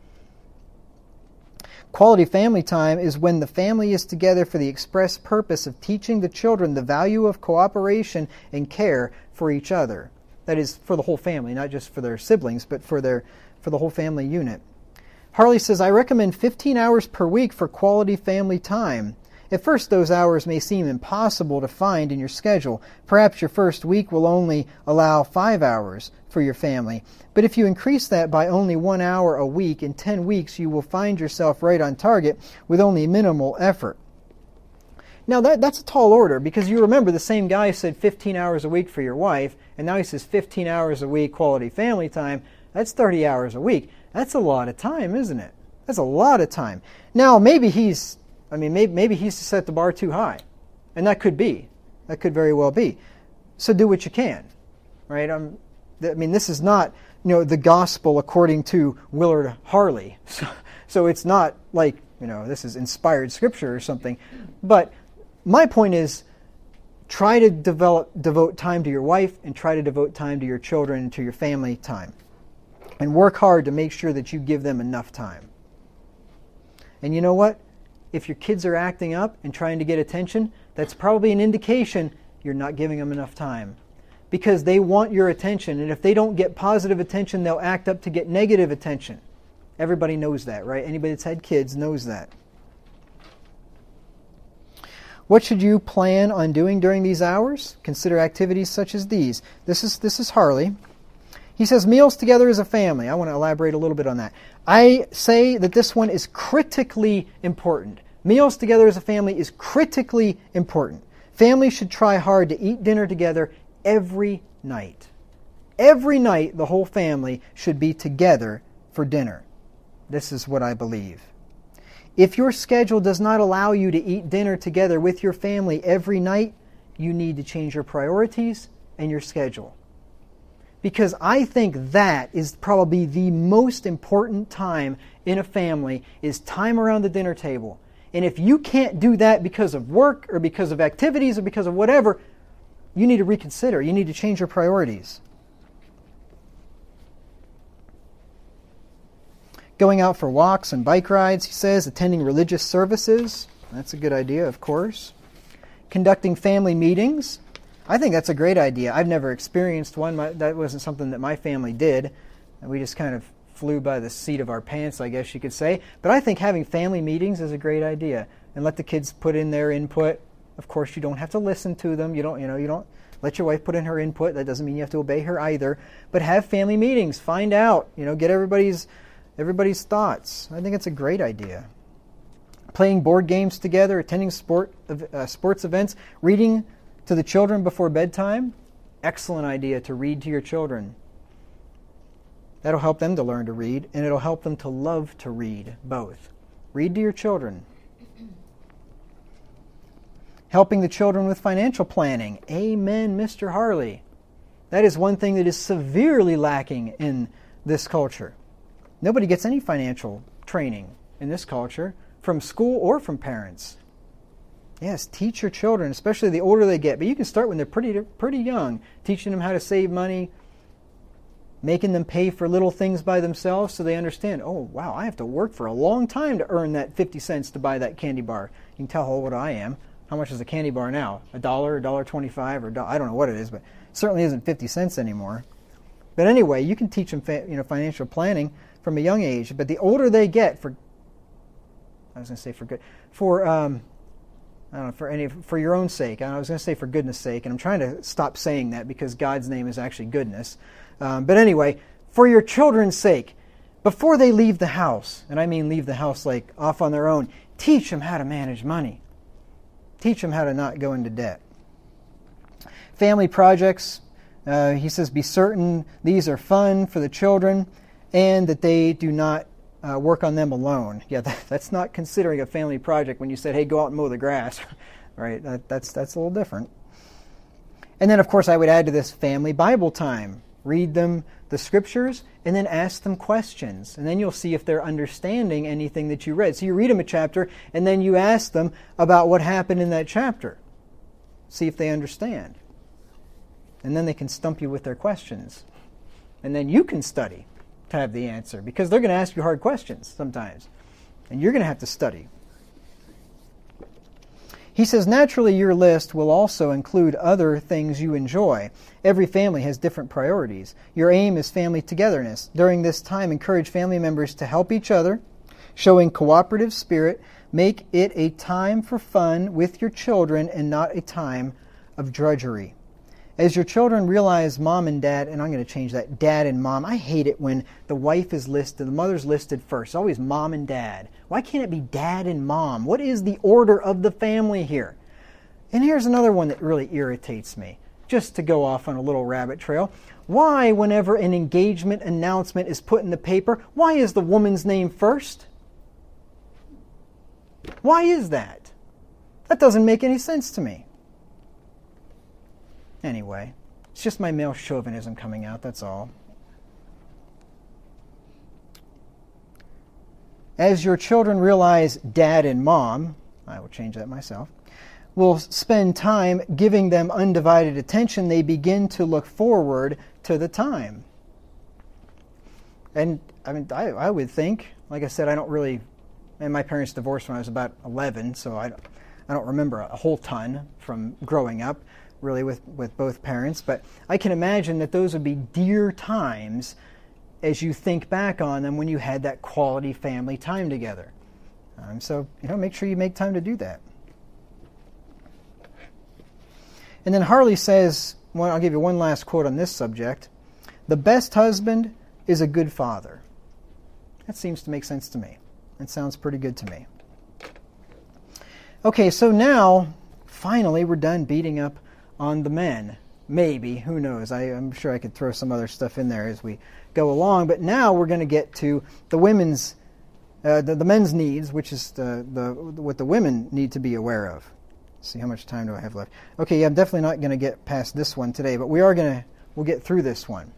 Quality family time is when the family is together for the express purpose of teaching the children the value of cooperation and care for each other. That is, for the whole family, not just for their siblings, but for their for the whole family unit. Harley says, I recommend fifteen hours per week for quality family time. At first, those hours may seem impossible to find in your schedule. Perhaps your first week will only allow five hours for your family. But if you increase that by only one hour a week, in ten weeks you will find yourself right on target with only minimal effort. Now, that, that's a tall order, because you remember the same guy said fifteen hours a week for your wife, and now he says fifteen hours a week quality family time. That's thirty hours a week. That's a lot of time, isn't it? That's a lot of time. Now, maybe he's I mean, maybe, maybe he's set the bar too high. And that could be. That could very well be. So do what you can. Right? Um, th- I mean, this is not, you know, the gospel according to Willard Harley. So, so it's not like, you know, this is inspired scripture or something. But my point is, try to develop, devote time to your wife, and try to devote time to your children and to your family time. And work hard to make sure that you give them enough time. And you know what? If your kids are acting up and trying to get attention, that's probably an indication you're not giving them enough time. Because they want your attention, and if they don't get positive attention, they'll act up to get negative attention. Everybody knows that, right? Anybody that's had kids knows that. What should you plan on doing during these hours? Consider activities such as these. This is this is Harley. He says, meals together as a family. I want to elaborate a little bit on that. I say that this one is critically important. Meals together as a family is critically important. Families should try hard to eat dinner together every night. Every night, the whole family should be together for dinner. This is what I believe. If your schedule does not allow you to eat dinner together with your family every night, you need to change your priorities and your schedule. Because I think that is probably the most important time in a family, is time around the dinner table. And if you can't do that because of work or because of activities or because of whatever, you need to reconsider. You need to change your priorities. Going out for walks and bike rides, he says, attending religious services. That's a good idea, of course. Conducting family meetings. I think that's a great idea. I've never experienced one. My, that wasn't something that my family did. And we just kind of flew by the seat of our pants, I guess you could say. But I think having family meetings is a great idea. And let the kids put in their input. Of course, you don't have to listen to them. You don't, you know, you don't let your wife put in her input. That doesn't mean you have to obey her either. But have family meetings. Find out. You know, get everybody's everybody's thoughts. I think it's a great idea. playing board games together, attending sport uh, sports events, reading to the children before bedtime. Excellent idea to read to your children. That'll help them to learn to read, and it'll help them to love to read, both. Read to your children. Helping the children with financial planning. Amen, Mister Harley. That is one thing that is severely lacking in this culture. Nobody gets any financial training in this culture, from school or from parents. Yes, teach your children, especially the older they get. But you can start when they're pretty pretty young, teaching them how to save money, making them pay for little things by themselves so they understand, oh, wow, I have to work for a long time to earn that fifty cents to buy that candy bar. You can tell how old I am. How much is a candy bar now? A dollar, a dollar twenty-five, or I don't know what it is, but it certainly isn't fifty cents anymore. But anyway, you can teach them you know, financial planning from a young age. But the older they get, for I was going to say for good, for um, I don't know, for any for your own sake. I was going to say for goodness' sake, and I'm trying to stop saying that because God's name is actually goodness. Um, but anyway, for your children's sake, before they leave the house, and I mean leave the house like off on their own, teach them how to manage money. Teach them how to not go into debt. Family projects, uh, he says, be certain these are fun for the children and that they do not uh, work on them alone. Yeah, that, that's not considering a family project when you said, hey, go out and mow the grass. Right? That, that's, that's a little different. And then, of course, I would add to this family Bible time. Read them the scriptures and then ask them questions. And then you'll see if they're understanding anything that you read. So you read them a chapter and then you ask them about what happened in that chapter. See if they understand. And then they can stump you with their questions. And then you can study to have the answer because they're going to ask you hard questions sometimes. And you're going to have to study. He says, naturally, your list will also include other things you enjoy. Every family has different priorities. Your aim is family togetherness. During this time, encourage family members to help each other, showing cooperative spirit. Make it a time for fun with your children and not a time of drudgery. As your children realize mom and dad, and I'm going to change that, dad and mom. I hate it when the wife is listed, the mother's listed first. It's always mom and dad. Why can't it be dad and mom? What is the order of the family here? And here's another one that really irritates me, just to go off on a little rabbit trail. Why, whenever an engagement announcement is put in the paper, why is the woman's name first? Why is that? That doesn't make any sense to me. Anyway, it's just my male chauvinism coming out, that's all. As your children realize dad and mom, I will change that myself, will spend time giving them undivided attention, they begin to look forward to the time. And I mean, I, I would think, like I said, I don't really, and my parents divorced when I was about eleven, so I, I don't remember a whole ton from growing up, really, with, with both parents. But I can imagine that those would be dear times as you think back on them when you had that quality family time together. Um, so, you know, make sure you make time to do that. And then Harley says, well, I'll give you one last quote on this subject. The best husband is a good father. That seems to make sense to me. It sounds pretty good to me. Okay, so now, finally, we're done beating up on the men. Maybe, who knows? I, I'm sure I could throw some other stuff in there as we go along. But now we're going to get to the women's, uh, the, the men's needs, which is the, the what the women need to be aware of. Let's see, how much time do I have left? Okay, yeah, I'm definitely not going to get past this one today, but we are going to, we'll get through this one.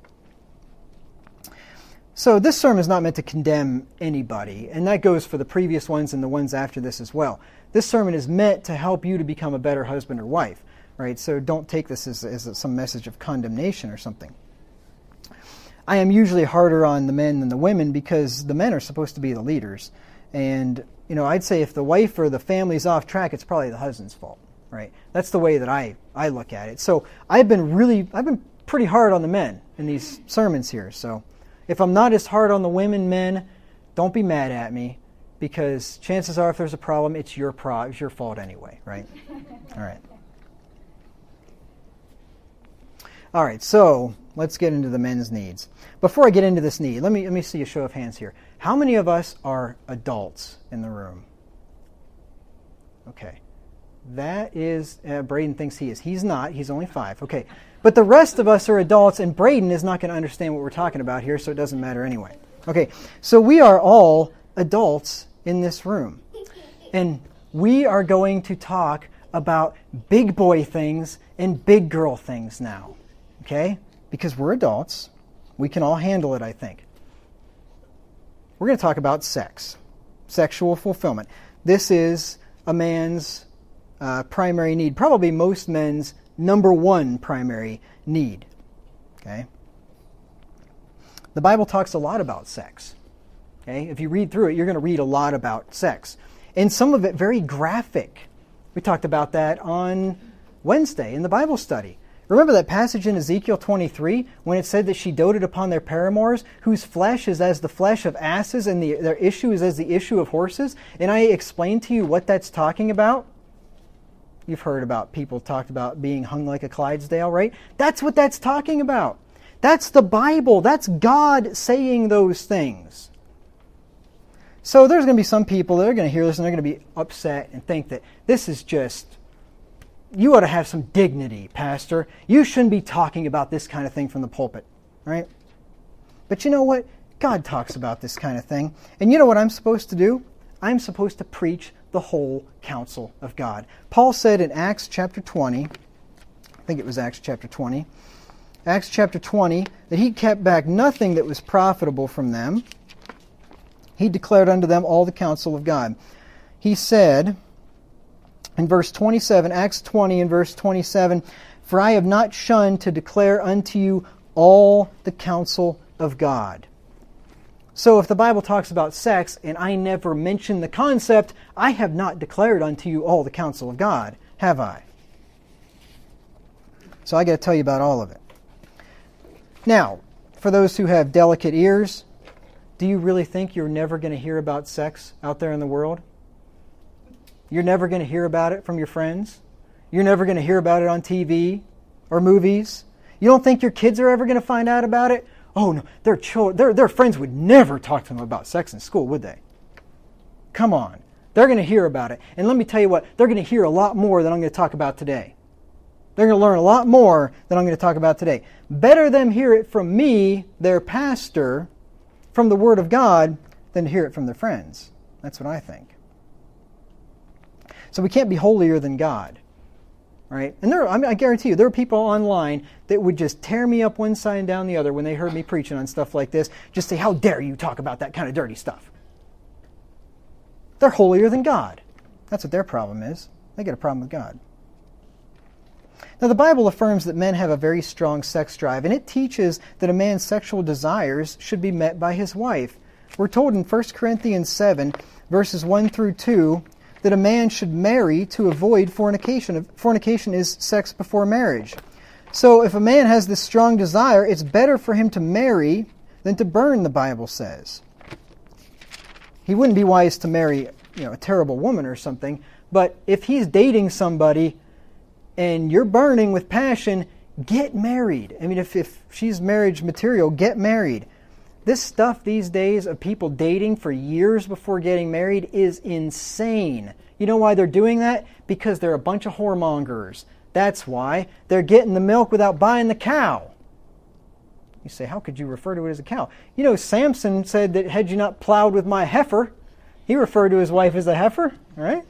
So this sermon is not meant to condemn anybody, and that goes for the previous ones and the ones after this as well. This sermon is meant to help you to become a better husband or wife. Right, so don't take this as, as some message of condemnation or something. I am usually harder on the men than the women because the men are supposed to be the leaders. And, you know, I'd say if the wife or the family's off track, it's probably the husband's fault, right? That's the way that I, I look at it. So I've been really, I've been pretty hard on the men in these sermons here. So if I'm not as hard on the women, men, don't be mad at me because chances are if there's a problem, it's your pro- it's your fault anyway, right? All right. All right, so let's get into the men's needs. Before I get into this need, let me let me see a show of hands here. How many of us are adults in the room? Okay. That is, uh, Braden thinks he is. He's not. He's only five. Okay. But the rest of us are adults, and Braden is not going to understand what we're talking about here, so it doesn't matter anyway. Okay. So we are all adults in this room. And we are going to talk about big boy things and big girl things now. Okay? Because we're adults. We can all handle it, I think. We're going to talk about sex. Sexual fulfillment. This is a man's uh, primary need. Probably most men's number one primary need. Okay? The Bible talks a lot about sex. Okay? If you read through it, you're going to read a lot about sex. And some of it very graphic. We talked about that on Wednesday in the Bible study. Remember that passage in Ezekiel twenty-three when it said that she doted upon their paramours, whose flesh is as the flesh of asses and the, their issue is as the issue of horses? And I explained to you what that's talking about. You've heard about people talked about being hung like a Clydesdale, right? That's what that's talking about. That's the Bible. That's God saying those things. So there's going to be some people that are going to hear this and they're going to be upset and think that this is just, you ought to have some dignity, Pastor. You shouldn't be talking about this kind of thing from the pulpit, right? But you know what? God talks about this kind of thing. And you know what I'm supposed to do? I'm supposed to preach the whole counsel of God. Paul said in Acts chapter twenty, I think it was Acts chapter twenty, Acts chapter twenty, that he kept back nothing that was profitable from them. He declared unto them all the counsel of God. He said in verse twenty-seven, Acts twenty and verse twenty-seven, for I have not shunned to declare unto you all the counsel of God. So if the Bible talks about sex and I never mention the concept, I have not declared unto you all the counsel of God, have I? So I got to tell you about all of it. Now, for those who have delicate ears, do you really think you're never going to hear about sex out there in the world? You're never going to hear about it from your friends? You're never going to hear about it on T V or movies? You don't think your kids are ever going to find out about it? Oh no, their children, their, their friends would never talk to them about sex in school, would they? Come on. They're going to hear about it. And let me tell you what, they're going to hear a lot more than I'm going to talk about today. They're going to learn a lot more than I'm going to talk about today. Better them hear it from me, their pastor, from the Word of God, than to hear it from their friends. That's what I think. So we can't be holier than God. Right? And there, I, mean, I guarantee you, there are people online that would just tear me up one side and down the other when they heard me preaching on stuff like this. Just say, how dare you talk about that kind of dirty stuff? They're holier than God. That's what their problem is. They get a problem with God. Now, the Bible affirms that men have a very strong sex drive, and it teaches that a man's sexual desires should be met by his wife. We're told in First Corinthians seven, verses one through two, that a man should marry to avoid fornication. Fornication is sex before marriage. So if a man has this strong desire, it's better for him to marry than to burn, the Bible says. He wouldn't be wise to marry, you know, a terrible woman or something, but if he's dating somebody and you're burning with passion, get married. I mean, if, if she's marriage material, get married. This stuff these days of people dating for years before getting married is insane. You know why they're doing that? Because they're a bunch of whoremongers. That's why. They're getting the milk without buying the cow. You say, how could you refer to it as a cow? You know, Samson said that had you not plowed with my heifer, he referred to his wife as a heifer, right?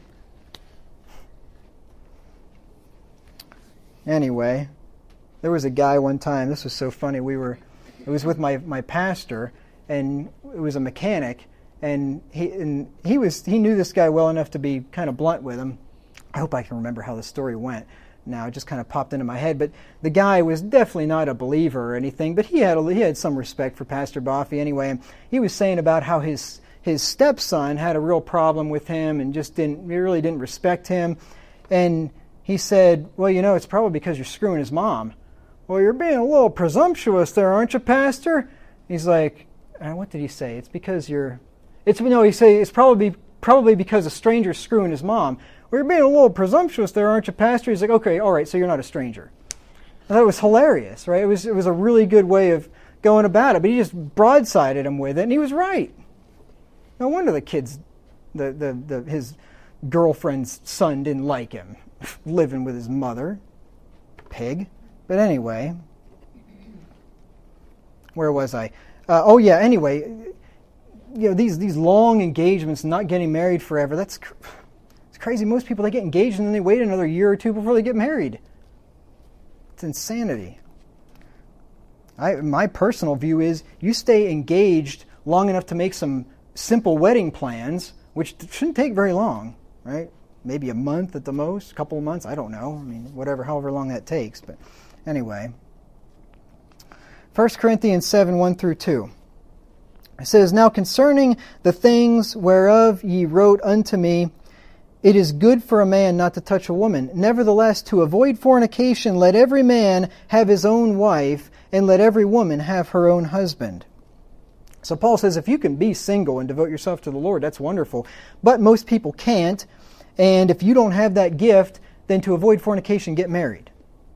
Anyway, there was a guy one time, this was so funny, we were... It was with my, my pastor, and it was a mechanic, and he and he was he knew this guy well enough to be kind of blunt with him. I hope I can remember how the story went. Now it just kind of popped into my head, but the guy was definitely not a believer or anything, but he had a, he had some respect for Pastor Boffey anyway. And he was saying about how his his stepson had a real problem with him and just didn't he really didn't respect him, and he said, "Well, you know, it's probably because you're screwing his mom." "Well, you're being a little presumptuous there, aren't you, Pastor?" He's like, uh, what did he say? It's because you're... It's no, he say it's probably probably because a stranger's screwing his mom. "Well, you're being a little presumptuous there, aren't you, Pastor?" He's like, "Okay, all right, so you're not a stranger." I thought it was hilarious, right? It was it was a really good way of going about it, but he just broadsided him with it, and he was right. No wonder the kids, the the, the his girlfriend's son didn't like him living with his mother. Pig. But anyway, where was I? Uh, oh yeah, anyway, you know, these, these long engagements, not getting married forever, that's cr- it's crazy. Most people, they get engaged and then they wait another year or two before they get married. It's insanity. I, my personal view is you stay engaged long enough to make some simple wedding plans, which shouldn't take very long, right? Maybe a month at the most, a couple of months, I don't know. I mean, whatever, however long that takes. But anyway, First Corinthians seven, one through two. It says, Now concerning the things whereof ye wrote unto me, it is good for a man not to touch a woman. Nevertheless, to avoid fornication, let every man have his own wife, and let every woman have her own husband. So Paul says if you can be single and devote yourself to the Lord, that's wonderful. But most people can't. And if you don't have that gift, then to avoid fornication, get married.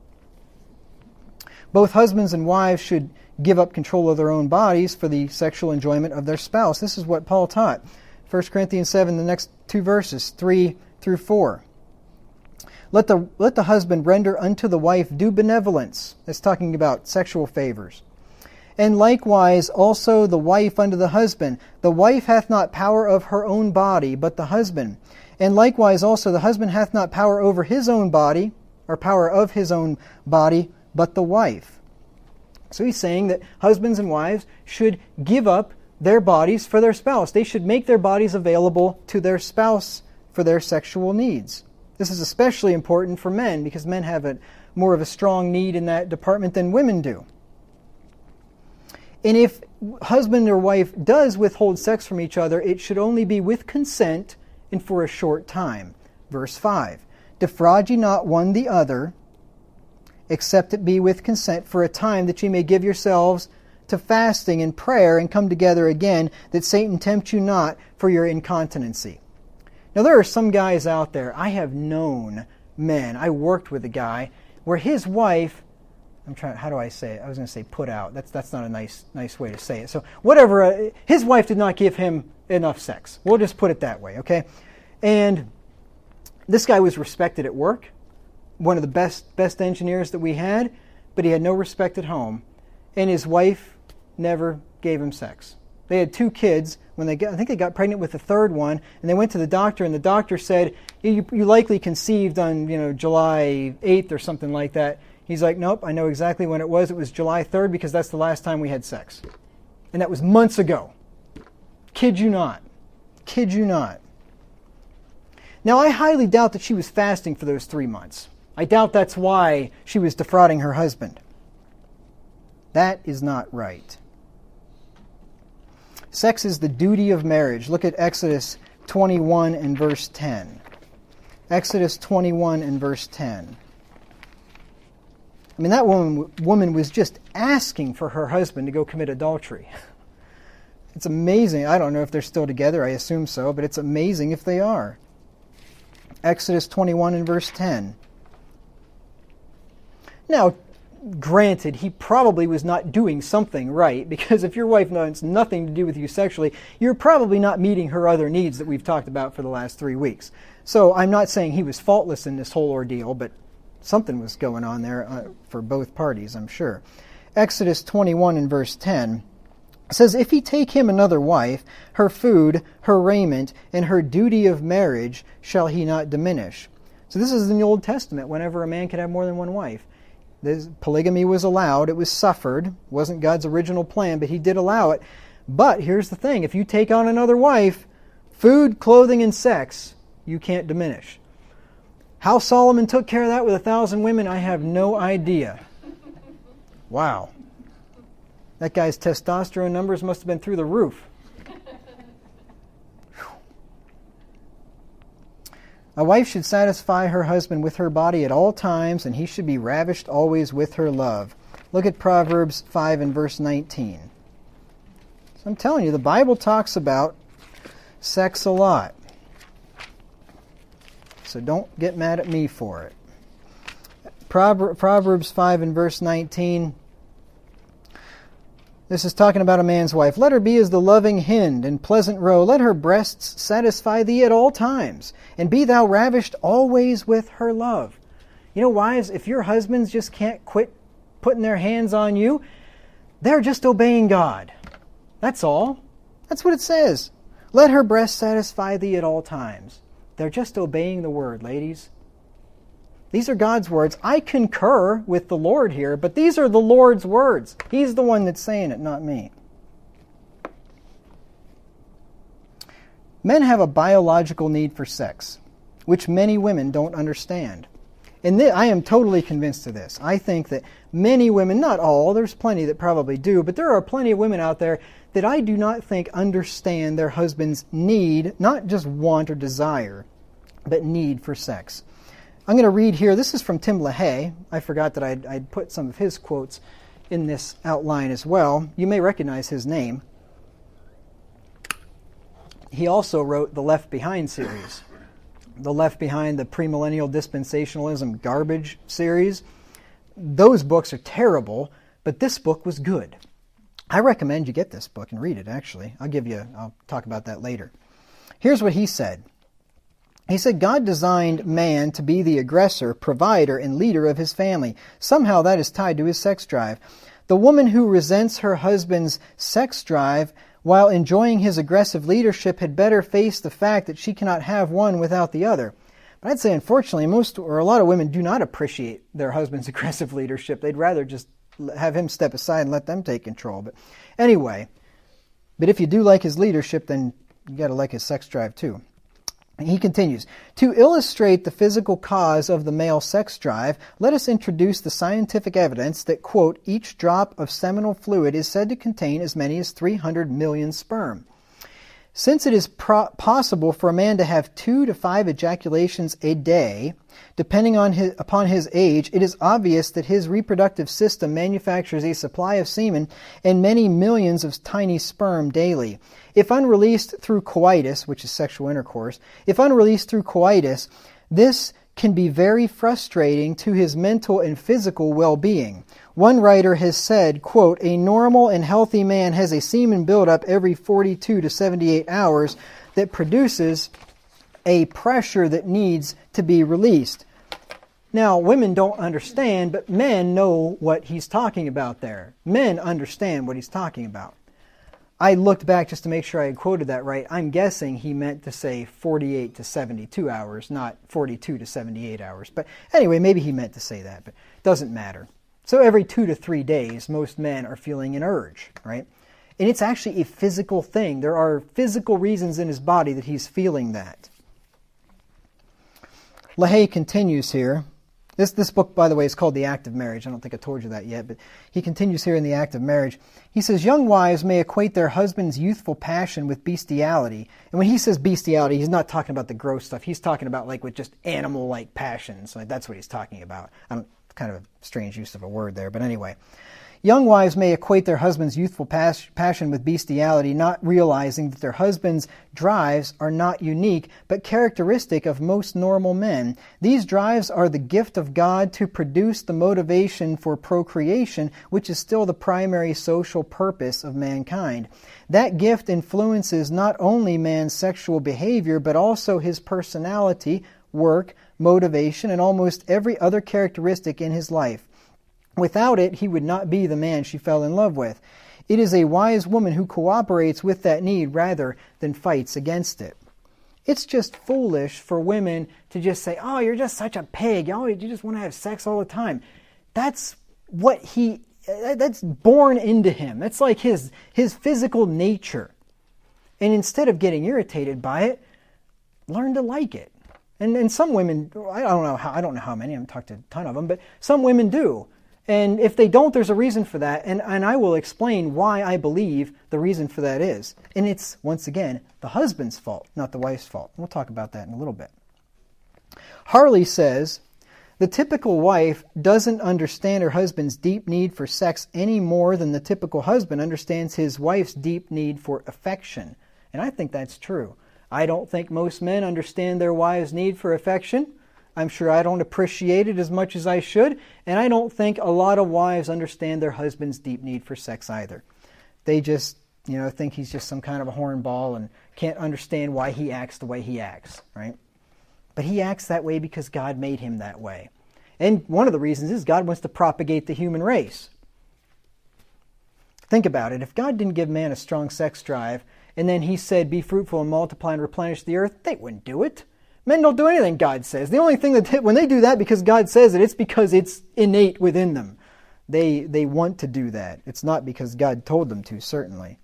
Both husbands and wives should give up control of their own bodies for the sexual enjoyment of their spouse. This is what Paul taught. First Corinthians seven, the next two verses, three through four. Let the, let the husband render unto the wife due benevolence. That's talking about sexual favors. And likewise also the wife unto the husband. The wife hath not power of her own body, but the husband. And likewise also the husband hath not power over his own body, or power of his own body, but the wife. So he's saying that husbands and wives should give up their bodies for their spouse. They should make their bodies available to their spouse for their sexual needs. This is especially important for men because men have a more of a strong need in that department than women do. And if husband or wife does withhold sex from each other, it should only be with consent and for a short time. Verse five, Defraud ye not one the other, except it be with consent for a time, that ye may give yourselves to fasting and prayer and come together again, that Satan tempt you not for your incontinency. Now there are some guys out there, I have known men, I worked with a guy, where his wife, I'm trying, how do I say it? I was going to say put out. That's that's not a nice nice way to say it. So whatever, uh, his wife did not give him enough sex. We'll just put it that way, okay? And this guy was respected at work, one of the best best engineers that we had, but he had no respect at home. And his wife never gave him sex. They had two kids. When they got, I think they got pregnant with the third one, and they went to the doctor, and the doctor said, you, you likely conceived on, you know, July eighth or something like that. He's like, nope, I know exactly when it was. It was July third because that's the last time we had sex. And that was months ago. Kid you not. Kid you not. Now, I highly doubt that she was fasting for those three months. I doubt that's why she was defrauding her husband. That is not right. Sex is the duty of marriage. Look at Exodus twenty-one and verse ten. Exodus twenty-one and verse ten. I mean, that woman, woman was just asking for her husband to go commit adultery. It's amazing. I don't know if they're still together. I assume so, but it's amazing if they are. Exodus twenty-one and verse ten. Now, granted, he probably was not doing something right, because if your wife wants nothing to do with you sexually, you're probably not meeting her other needs that we've talked about for the last three weeks. So I'm not saying he was faultless in this whole ordeal, but something was going on there uh, for both parties, I'm sure. Exodus twenty-one and verse ten says, If he take him another wife, her food, her raiment, and her duty of marriage shall he not diminish. So this is in the Old Testament, whenever a man could have more than one wife. This, polygamy was allowed. It was suffered. It wasn't God's original plan, but he did allow it. But here's the thing. If you take on another wife, food, clothing, and sex, you can't diminish. How Solomon took care of that with a thousand women, I have no idea. Wow. That guy's testosterone numbers must have been through the roof. A wife should satisfy her husband with her body at all times, and he should be ravished always with her love. Look at Proverbs five and verse nineteen. So I'm telling you, the Bible talks about sex a lot. So don't get mad at me for it. Proverbs five and verse nineteen. This is talking about a man's wife. Let her be as the loving hind and pleasant roe. Let her breasts satisfy thee at all times, and be thou ravished always with her love. You know, wives, if your husbands just can't quit putting their hands on you, they're just obeying God. That's all. That's what it says. Let her breasts satisfy thee at all times. They're just obeying the word, ladies. These are God's words. I concur with the Lord here, but these are the Lord's words. He's the one that's saying it, not me. Men have a biological need for sex, which many women don't understand. And th- I am totally convinced of this. I think that many women, not all, there's plenty that probably do, but there are plenty of women out there that I do not think understand their husband's need, not just want or desire, but need for sex. I'm going to read here, this is from Tim LaHaye. I forgot that I'd, I'd put some of his quotes in this outline as well. You may recognize his name. He also wrote the Left Behind series. The Left Behind, the Premillennial Dispensationalism Garbage series. Those books are terrible, but this book was good. I recommend you get this book and read it, actually. I'll give you, I'll talk about that later. Here's what he said. He said, God designed man to be the aggressor, provider, and leader of his family. Somehow that is tied to his sex drive. The woman who resents her husband's sex drive while enjoying his aggressive leadership had better face the fact that she cannot have one without the other. But I'd say, unfortunately, most or a lot of women do not appreciate their husband's aggressive leadership. They'd rather just have him step aside and let them take control. But anyway, but if you do like his leadership, then you got to like his sex drive too. He continues, to illustrate the physical cause of the male sex drive, let us introduce the scientific evidence that, quote, each drop of seminal fluid is said to contain as many as three hundred million sperm. Since it is pro- possible for a man to have two to five ejaculations a day, depending on his, upon his age, it is obvious that his reproductive system manufactures a supply of semen and many millions of tiny sperm daily. If unreleased through coitus, which is sexual intercourse, if unreleased through coitus, this can be very frustrating to his mental and physical well-being. One writer has said, quote, a normal and healthy man has a semen buildup every forty-two to seventy-eight hours that produces a pressure that needs to be released. Now, women don't understand, but men know what he's talking about there. Men understand what he's talking about. I looked back just to make sure I had quoted that right. I'm guessing he meant to say forty-eight to seventy-two hours, not forty-two to seventy-eight hours. But anyway, maybe he meant to say that, but it doesn't matter. So every two to three days, most men are feeling an urge, right? And it's actually a physical thing. There are physical reasons in his body that he's feeling that. LaHaye continues here. This this book, by the way, is called The Act of Marriage. I don't think I told you that yet, but he continues here in The Act of Marriage. He says, young wives may equate their husband's youthful passion with bestiality. And when he says bestiality, he's not talking about the gross stuff. He's talking about like with just animal-like passions. Like that's what he's talking about. I don't, kind of a strange use of a word there, but anyway. Young wives may equate their husband's youthful pas- passion with bestiality, not realizing that their husband's drives are not unique, but characteristic of most normal men. These drives are the gift of God to produce the motivation for procreation, which is still the primary social purpose of mankind. That gift influences not only man's sexual behavior, but also his personality, work, motivation, and almost every other characteristic in his life. Without it, he would not be the man she fell in love with. It is a wise woman who cooperates with that need rather than fights against it. It's just foolish for women to just say, oh, you're just such a pig. Oh, you just want to have sex all the time. That's what he, that's born into him. That's like his, his physical nature. And instead of getting irritated by it, learn to like it. And and some women, I don't know how, I don't know how many, I haven't talked to a ton of them, but some women do. And if they don't, there's a reason for that. And, and I will explain why I believe the reason for that is. And it's, once again, the husband's fault, not the wife's fault. We'll talk about that in a little bit. Harley says, the typical wife doesn't understand her husband's deep need for sex any more than the typical husband understands his wife's deep need for affection. And I think that's true. I don't think most men understand their wives' need for affection. I'm sure I don't appreciate it as much as I should, and I don't think a lot of wives understand their husband's deep need for sex either. They just, you know, think he's just some kind of a hornball and can't understand why he acts the way he acts, right? But he acts that way because God made him that way. And one of the reasons is God wants to propagate the human race. Think about it. If God didn't give man a strong sex drive, and then he said, be fruitful and multiply and replenish the earth, they wouldn't do it. Men don't do anything God says. The only thing that, they, when they do that because God says it, it's because it's innate within them. They, they want to do that. It's not because God told them to, certainly.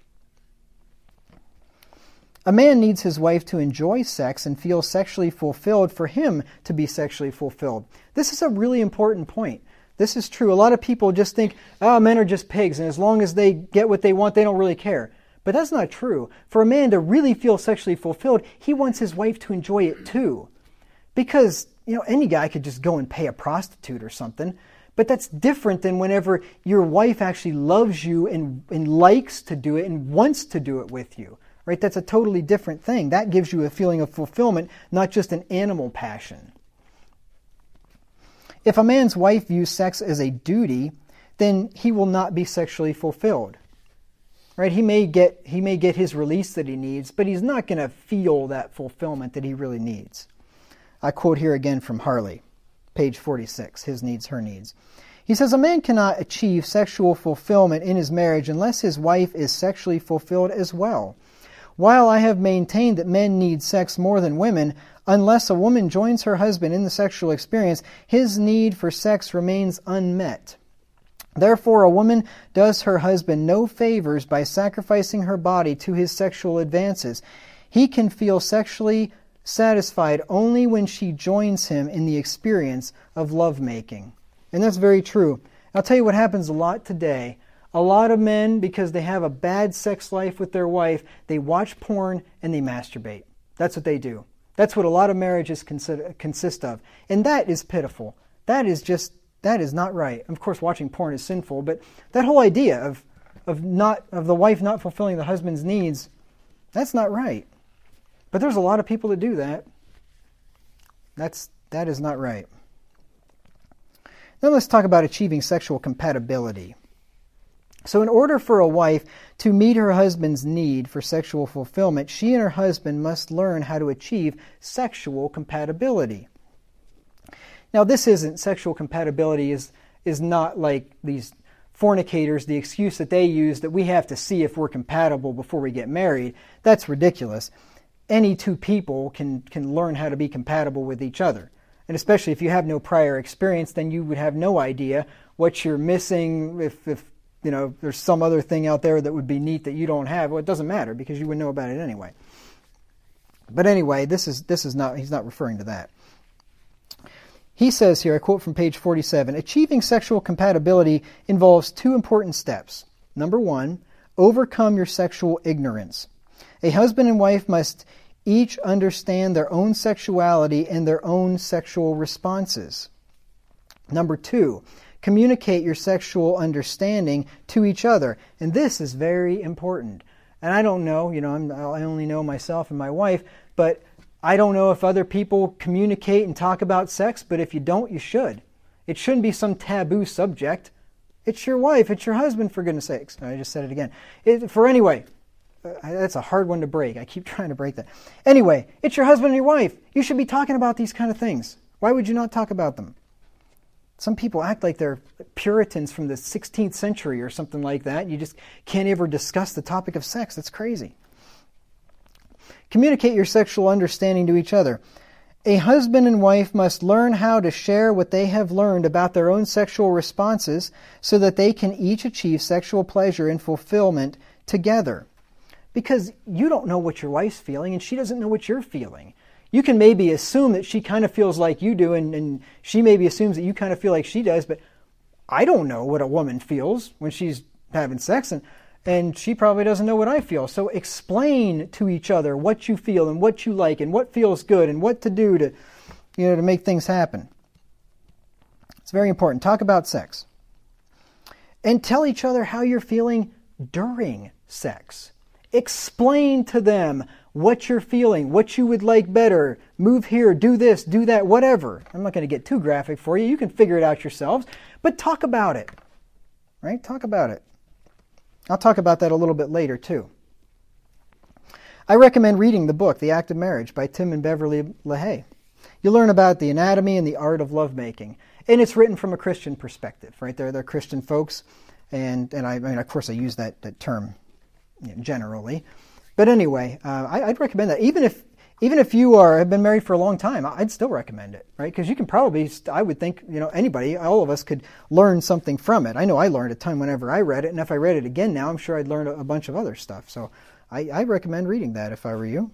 A man needs his wife to enjoy sex and feel sexually fulfilled for him to be sexually fulfilled. This is a really important point. This is true. A lot of people just think, oh, men are just pigs, and as long as they get what they want, they don't really care. But that's not true. For a man to really feel sexually fulfilled, he wants his wife to enjoy it too. Because, you know, any guy could just go and pay a prostitute or something. But that's different than whenever your wife actually loves you and, and likes to do it and wants to do it with you. Right? That's a totally different thing. That gives you a feeling of fulfillment, not just an animal passion. If a man's wife views sex as a duty, then he will not be sexually fulfilled. Right? He may get he may get his release that he needs, but he's not going to feel that fulfillment that he really needs. I quote here again from Harley, page forty-six, His Needs, Her Needs. He says, a man cannot achieve sexual fulfillment in his marriage unless his wife is sexually fulfilled as well. While I have maintained that men need sex more than women, unless a woman joins her husband in the sexual experience, his need for sex remains unmet. Therefore, a woman does her husband no favors by sacrificing her body to his sexual advances. He can feel sexually satisfied only when she joins him in the experience of lovemaking. And that's very true. I'll tell you what happens a lot today. A lot of men, because they have a bad sex life with their wife, they watch porn and they masturbate. That's what they do. That's what a lot of marriages consider, consist of. And that is pitiful. That is just, that is not right. Of course, watching porn is sinful, but that whole idea of, of, not, of the wife not fulfilling the husband's needs, that's not right. But there's a lot of people that do that. That's, that is not right. Then let's talk about achieving sexual compatibility. So in order for a wife to meet her husband's need for sexual fulfillment, she and her husband must learn how to achieve sexual compatibility. Now this isn't, sexual compatibility is, is not like these fornicators, the excuse that they use that we have to see if we're compatible before we get married. That's ridiculous. Any two people can, can learn how to be compatible with each other. And especially if you have no prior experience, then you would have no idea what you're missing. If, if you know, there's some other thing out there that would be neat that you don't have, well, it doesn't matter because you would know about it anyway. But anyway, this is this is not, he's not referring to that. He says here, I quote from page forty-seven, achieving sexual compatibility involves two important steps. Number one, overcome your sexual ignorance. A husband and wife must each understand their own sexuality and their own sexual responses. Number two, communicate your sexual understanding to each other. And this is very important. And I don't know, you know, I'm, I only know myself and my wife, but I don't know if other people communicate and talk about sex, but if you don't, you should. It shouldn't be some taboo subject. It's your wife, it's your husband, for goodness sakes. I just said it again. It, for anyway, uh, that's a hard one to break. I keep trying to break that. Anyway, it's your husband and your wife. You should be talking about these kind of things. Why would you not talk about them? Some people act like they're Puritans from the sixteenth century or something like that. You just can't ever discuss the topic of sex. That's crazy. Communicate your sexual understanding to each other. A husband and wife must learn how to share what they have learned about their own sexual responses so that they can each achieve sexual pleasure and fulfillment together. Because you don't know what your wife's feeling and she doesn't know what you're feeling. You can maybe assume that she kind of feels like you do, and, and she maybe assumes that you kind of feel like she does, but I don't know what a woman feels when she's having sex, and, and she probably doesn't know what I feel. So explain to each other what you feel and what you like and what feels good and what to do to, you know, to make things happen. It's very important. Talk about sex. And tell each other how you're feeling during sex. Explain to them what you're feeling, what you would like better. Move here, do this, do that, whatever. I'm not going to get too graphic for you. You can figure it out yourselves. But talk about it. Right? Talk about it. I'll talk about that a little bit later too. I recommend reading the book, The Act of Marriage by Tim and Beverly LaHaye. You learn about the anatomy and the art of lovemaking. And it's written from a Christian perspective, right? They're, they're Christian folks. And, and I, I mean, of course, I use that, that term you know, generally. But anyway, uh, I, I'd recommend that. Even if even if you are have been married for a long time, I'd still recommend it, right? Because you can probably, I would think, you know, anybody, all of us could learn something from it. I know I learned a ton whenever I read it. And if I read it again now, I'm sure I'd learn a, a bunch of other stuff. So I, I recommend reading that if I were you.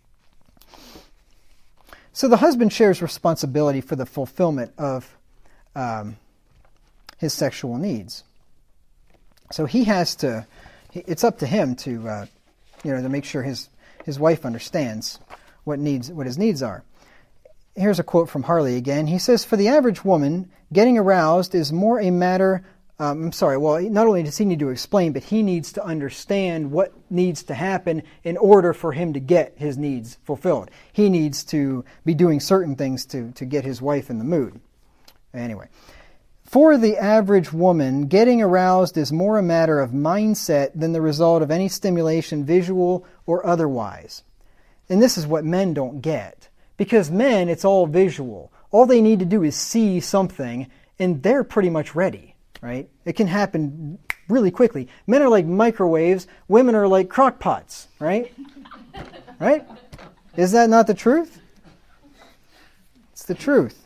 So the husband shares responsibility for the fulfillment of um, his sexual needs. So he has to, it's up to him to, uh, you know, to make sure his, his wife understands what needs, what his needs are. Here's a quote from Harley again. He says, "For the average woman, getting aroused is more a matter, um, I'm sorry, well, not only does he need to explain, but he needs to understand what needs to happen in order for him to get his needs fulfilled. He needs to be doing certain things to, to get his wife in the mood." Anyway. For the average woman, getting aroused is more a matter of mindset than the result of any stimulation, visual or otherwise. And this is what men don't get. Because men, it's all visual. All they need to do is see something, and they're pretty much ready, right? It can happen really quickly. Men are like microwaves. Women are like crock pots, right? Right? Is that not the truth? It's the truth.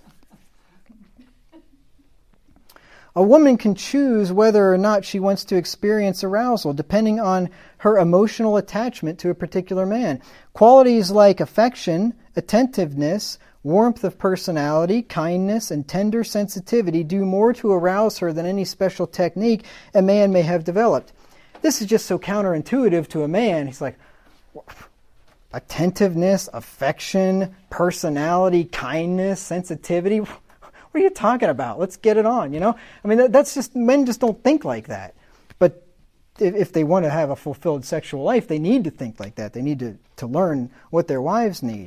A woman can choose whether or not she wants to experience arousal, depending on her emotional attachment to a particular man. Qualities like affection, attentiveness, warmth of personality, kindness, and tender sensitivity do more to arouse her than any special technique a man may have developed. This is just so counterintuitive to a man. He's like, attentiveness, affection, personality, kindness, sensitivity. What are you talking about? Let's get it on, you know? I mean, that, that's just, men just don't think like that. But if, if they want to have a fulfilled sexual life, they need to think like that. They need to, to learn what their wives need.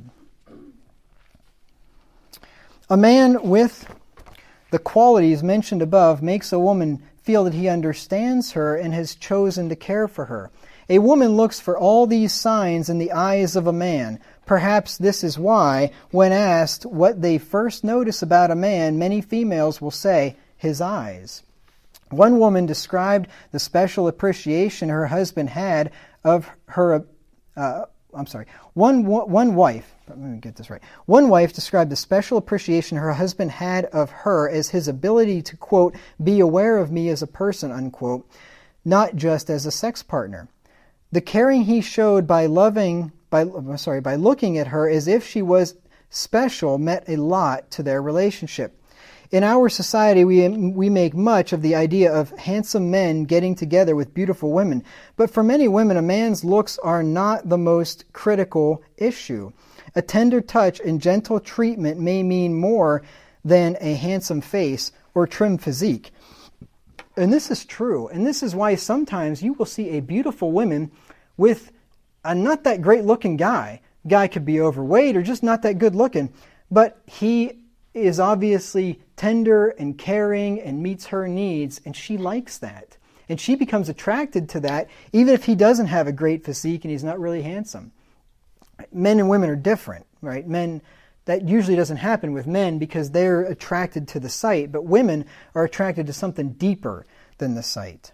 A man with the qualities mentioned above makes a woman feel that he understands her and has chosen to care for her. A woman looks for all these signs in the eyes of a man. Perhaps this is why, when asked what they first notice about a man, many females will say, his eyes. One woman described the special appreciation her husband had of her, uh, I'm sorry, one, one wife, let me get this right. One wife described the special appreciation her husband had of her as his ability to, quote, be aware of me as a person, unquote, not just as a sex partner. The caring he showed by loving, by sorry, by looking at her as if she was special meant a lot to their relationship. In our society, we we make much of the idea of handsome men getting together with beautiful women. But for many women, a man's looks are not the most critical issue. A tender touch and gentle treatment may mean more than a handsome face or trim physique. And this is true. And this is why sometimes you will see a beautiful woman with a not that great looking guy. Guy could be overweight or just not that good looking. But he is obviously tender and caring and meets her needs. And she likes that. And she becomes attracted to that even if he doesn't have a great physique and he's not really handsome. Men and women are different, right? Men, that usually doesn't happen with men because they're attracted to the sight, but women are attracted to something deeper than the sight.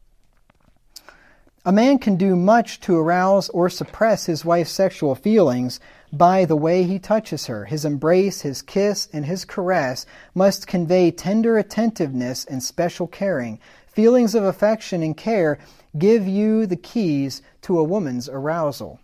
A man can do much to arouse or suppress his wife's sexual feelings by the way he touches her. His embrace, his kiss, and his caress must convey tender attentiveness and special caring. Feelings of affection and care give you the keys to a woman's arousal.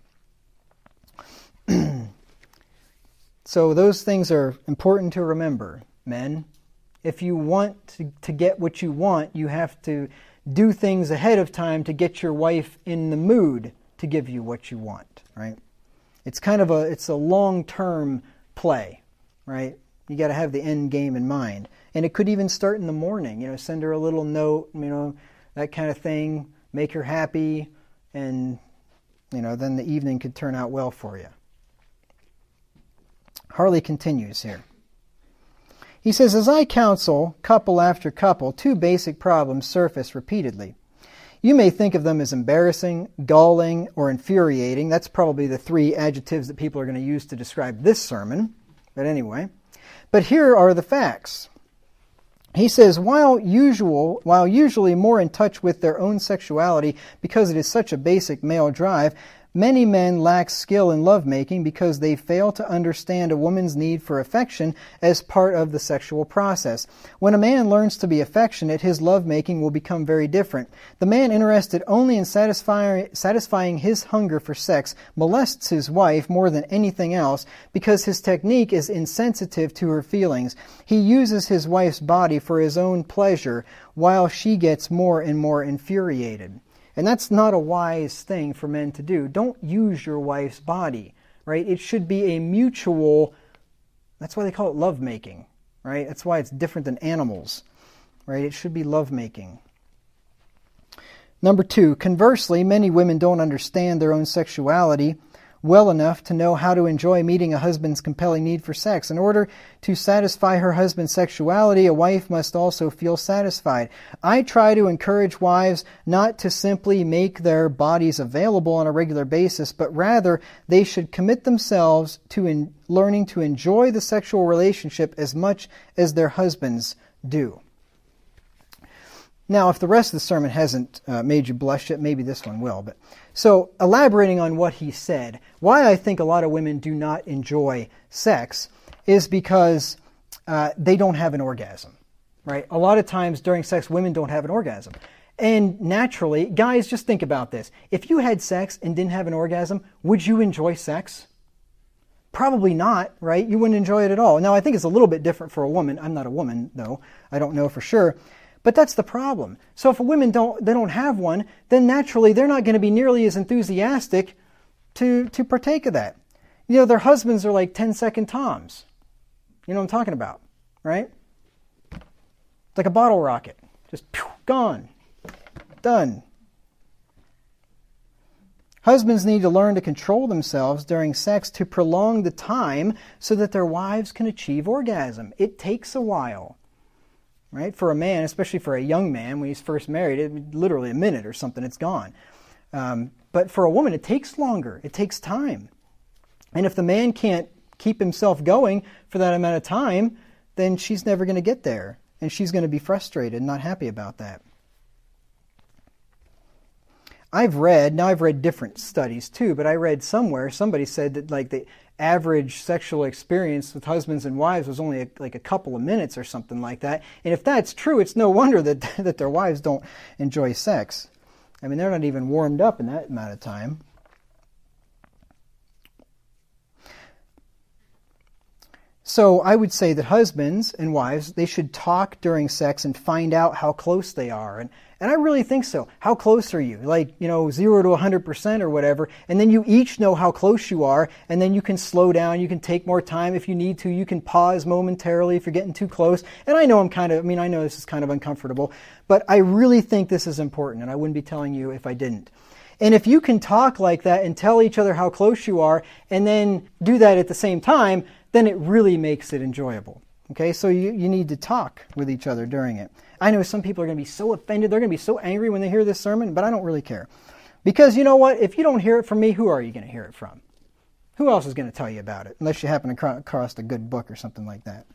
So those things are important to remember, men. If you want to, to get what you want, you have to do things ahead of time to get your wife in the mood to give you what you want, right? It's kind of a, it's a long-term play, right? You got to have the end game in mind. And it could even start in the morning, you know, send her a little note, you know, that kind of thing, make her happy, and, you know, then the evening could turn out well for you. Harley continues here. He says, as I counsel couple after couple, two basic problems surface repeatedly. You may think of them as embarrassing, galling, or infuriating. That's probably the three adjectives that people are going to use to describe this sermon. But anyway, but here are the facts. He says, while usual, while usually more in touch with their own sexuality because it is such a basic male drive, many men lack skill in lovemaking because they fail to understand a woman's need for affection as part of the sexual process. When a man learns to be affectionate, his lovemaking will become very different. The man interested only in satisfying, satisfying his hunger for sex molests his wife more than anything else because his technique is insensitive to her feelings. He uses his wife's body for his own pleasure while she gets more and more infuriated. And that's not a wise thing for men to do. Don't use your wife's body, right? It should be a mutual, that's why they call it lovemaking, right? That's why it's different than animals, right? It should be lovemaking. Number two, conversely, many women don't understand their own sexuality well enough to know how to enjoy meeting a husband's compelling need for sex. In order to satisfy her husband's sexuality, a wife must also feel satisfied. I try to encourage wives not to simply make their bodies available on a regular basis, but rather they should commit themselves to in learning to enjoy the sexual relationship as much as their husbands do. Now, if the rest of the sermon hasn't uh, made you blush yet, maybe this one will. But so, elaborating on what he said, why I think a lot of women do not enjoy sex is because uh, they don't have an orgasm, right? A lot of times during sex, women don't have an orgasm. And naturally, guys, just think about this. If you had sex and didn't have an orgasm, would you enjoy sex? Probably not, right? You wouldn't enjoy it at all. Now, I think it's a little bit different for a woman. I'm not a woman, though. I don't know for sure. But that's the problem. So if women don't, they don't have one, then naturally they're not going to be nearly as enthusiastic to, to partake of that. You know, their husbands are like ten-second toms. You know what I'm talking about, right? Like a bottle rocket. Just pew, gone. Done. Husbands need to learn to control themselves during sex to prolong the time so that their wives can achieve orgasm. It takes a while. Right? For a man, especially for a young man, when he's first married, it, literally a minute or something, it's gone. Um, but for a woman, it takes longer. It takes time. And if the man can't keep himself going for that amount of time, then she's never going to get there. And she's going to be frustrated and not happy about that. I've read, now I've read different studies too, but I read somewhere, somebody said that like the average sexual experience with husbands and wives was only a, like a couple of minutes or something like that. And if that's true, it's no wonder that, that their wives don't enjoy sex. I mean, they're not even warmed up in that amount of time. So I would say that husbands and wives, they should talk during sex and find out how close they are. And and I really think so. How close are you? Like, you know, zero to one hundred percent or whatever. And then you each know how close you are. And then you can slow down. You can take more time if you need to. You can pause momentarily if you're getting too close. And I know I'm kind of, I mean, I know this is kind of uncomfortable. But I really think this is important. And I wouldn't be telling you if I didn't. And if you can talk like that and tell each other how close you are and then do that at the same time, then it really makes it enjoyable. Okay, so you, you need to talk with each other during it. I know some people are going to be so offended, they're going to be so angry when they hear this sermon, but I don't really care. Because you know what? If you don't hear it from me, who are you going to hear it from? Who else is going to tell you about it? Unless you happen to cro- cross a good book or something like that.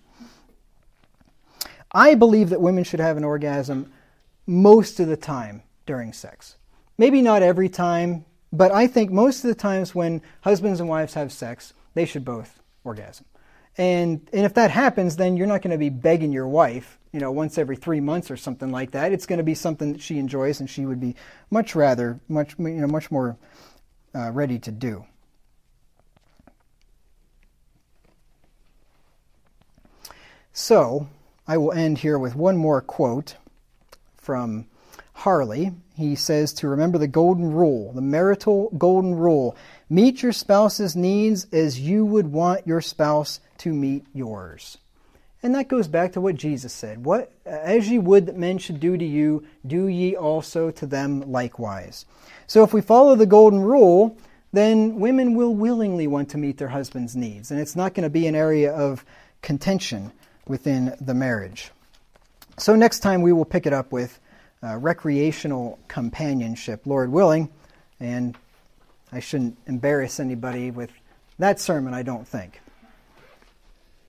I believe that women should have an orgasm most of the time during sex. Maybe not every time, but I think most of the times when husbands and wives have sex, they should both orgasm. And and if that happens, then you're not going to be begging your wife, you know, once every three months or something like that. It's going to be something that she enjoys and she would be much rather, much you know, much more uh, ready to do. So I will end here with one more quote from Harley. He says to remember the golden rule, the marital golden rule. Meet your spouse's needs as you would want your spouse to meet yours. And that goes back to what Jesus said. What, as ye would that men should do to you, do ye also to them likewise. So if we follow the golden rule, then women will willingly want to meet their husband's needs. And it's not going to be an area of contention within the marriage. So next time we will pick it up with uh, recreational companionship, Lord willing. And I shouldn't embarrass anybody with that sermon, I don't think.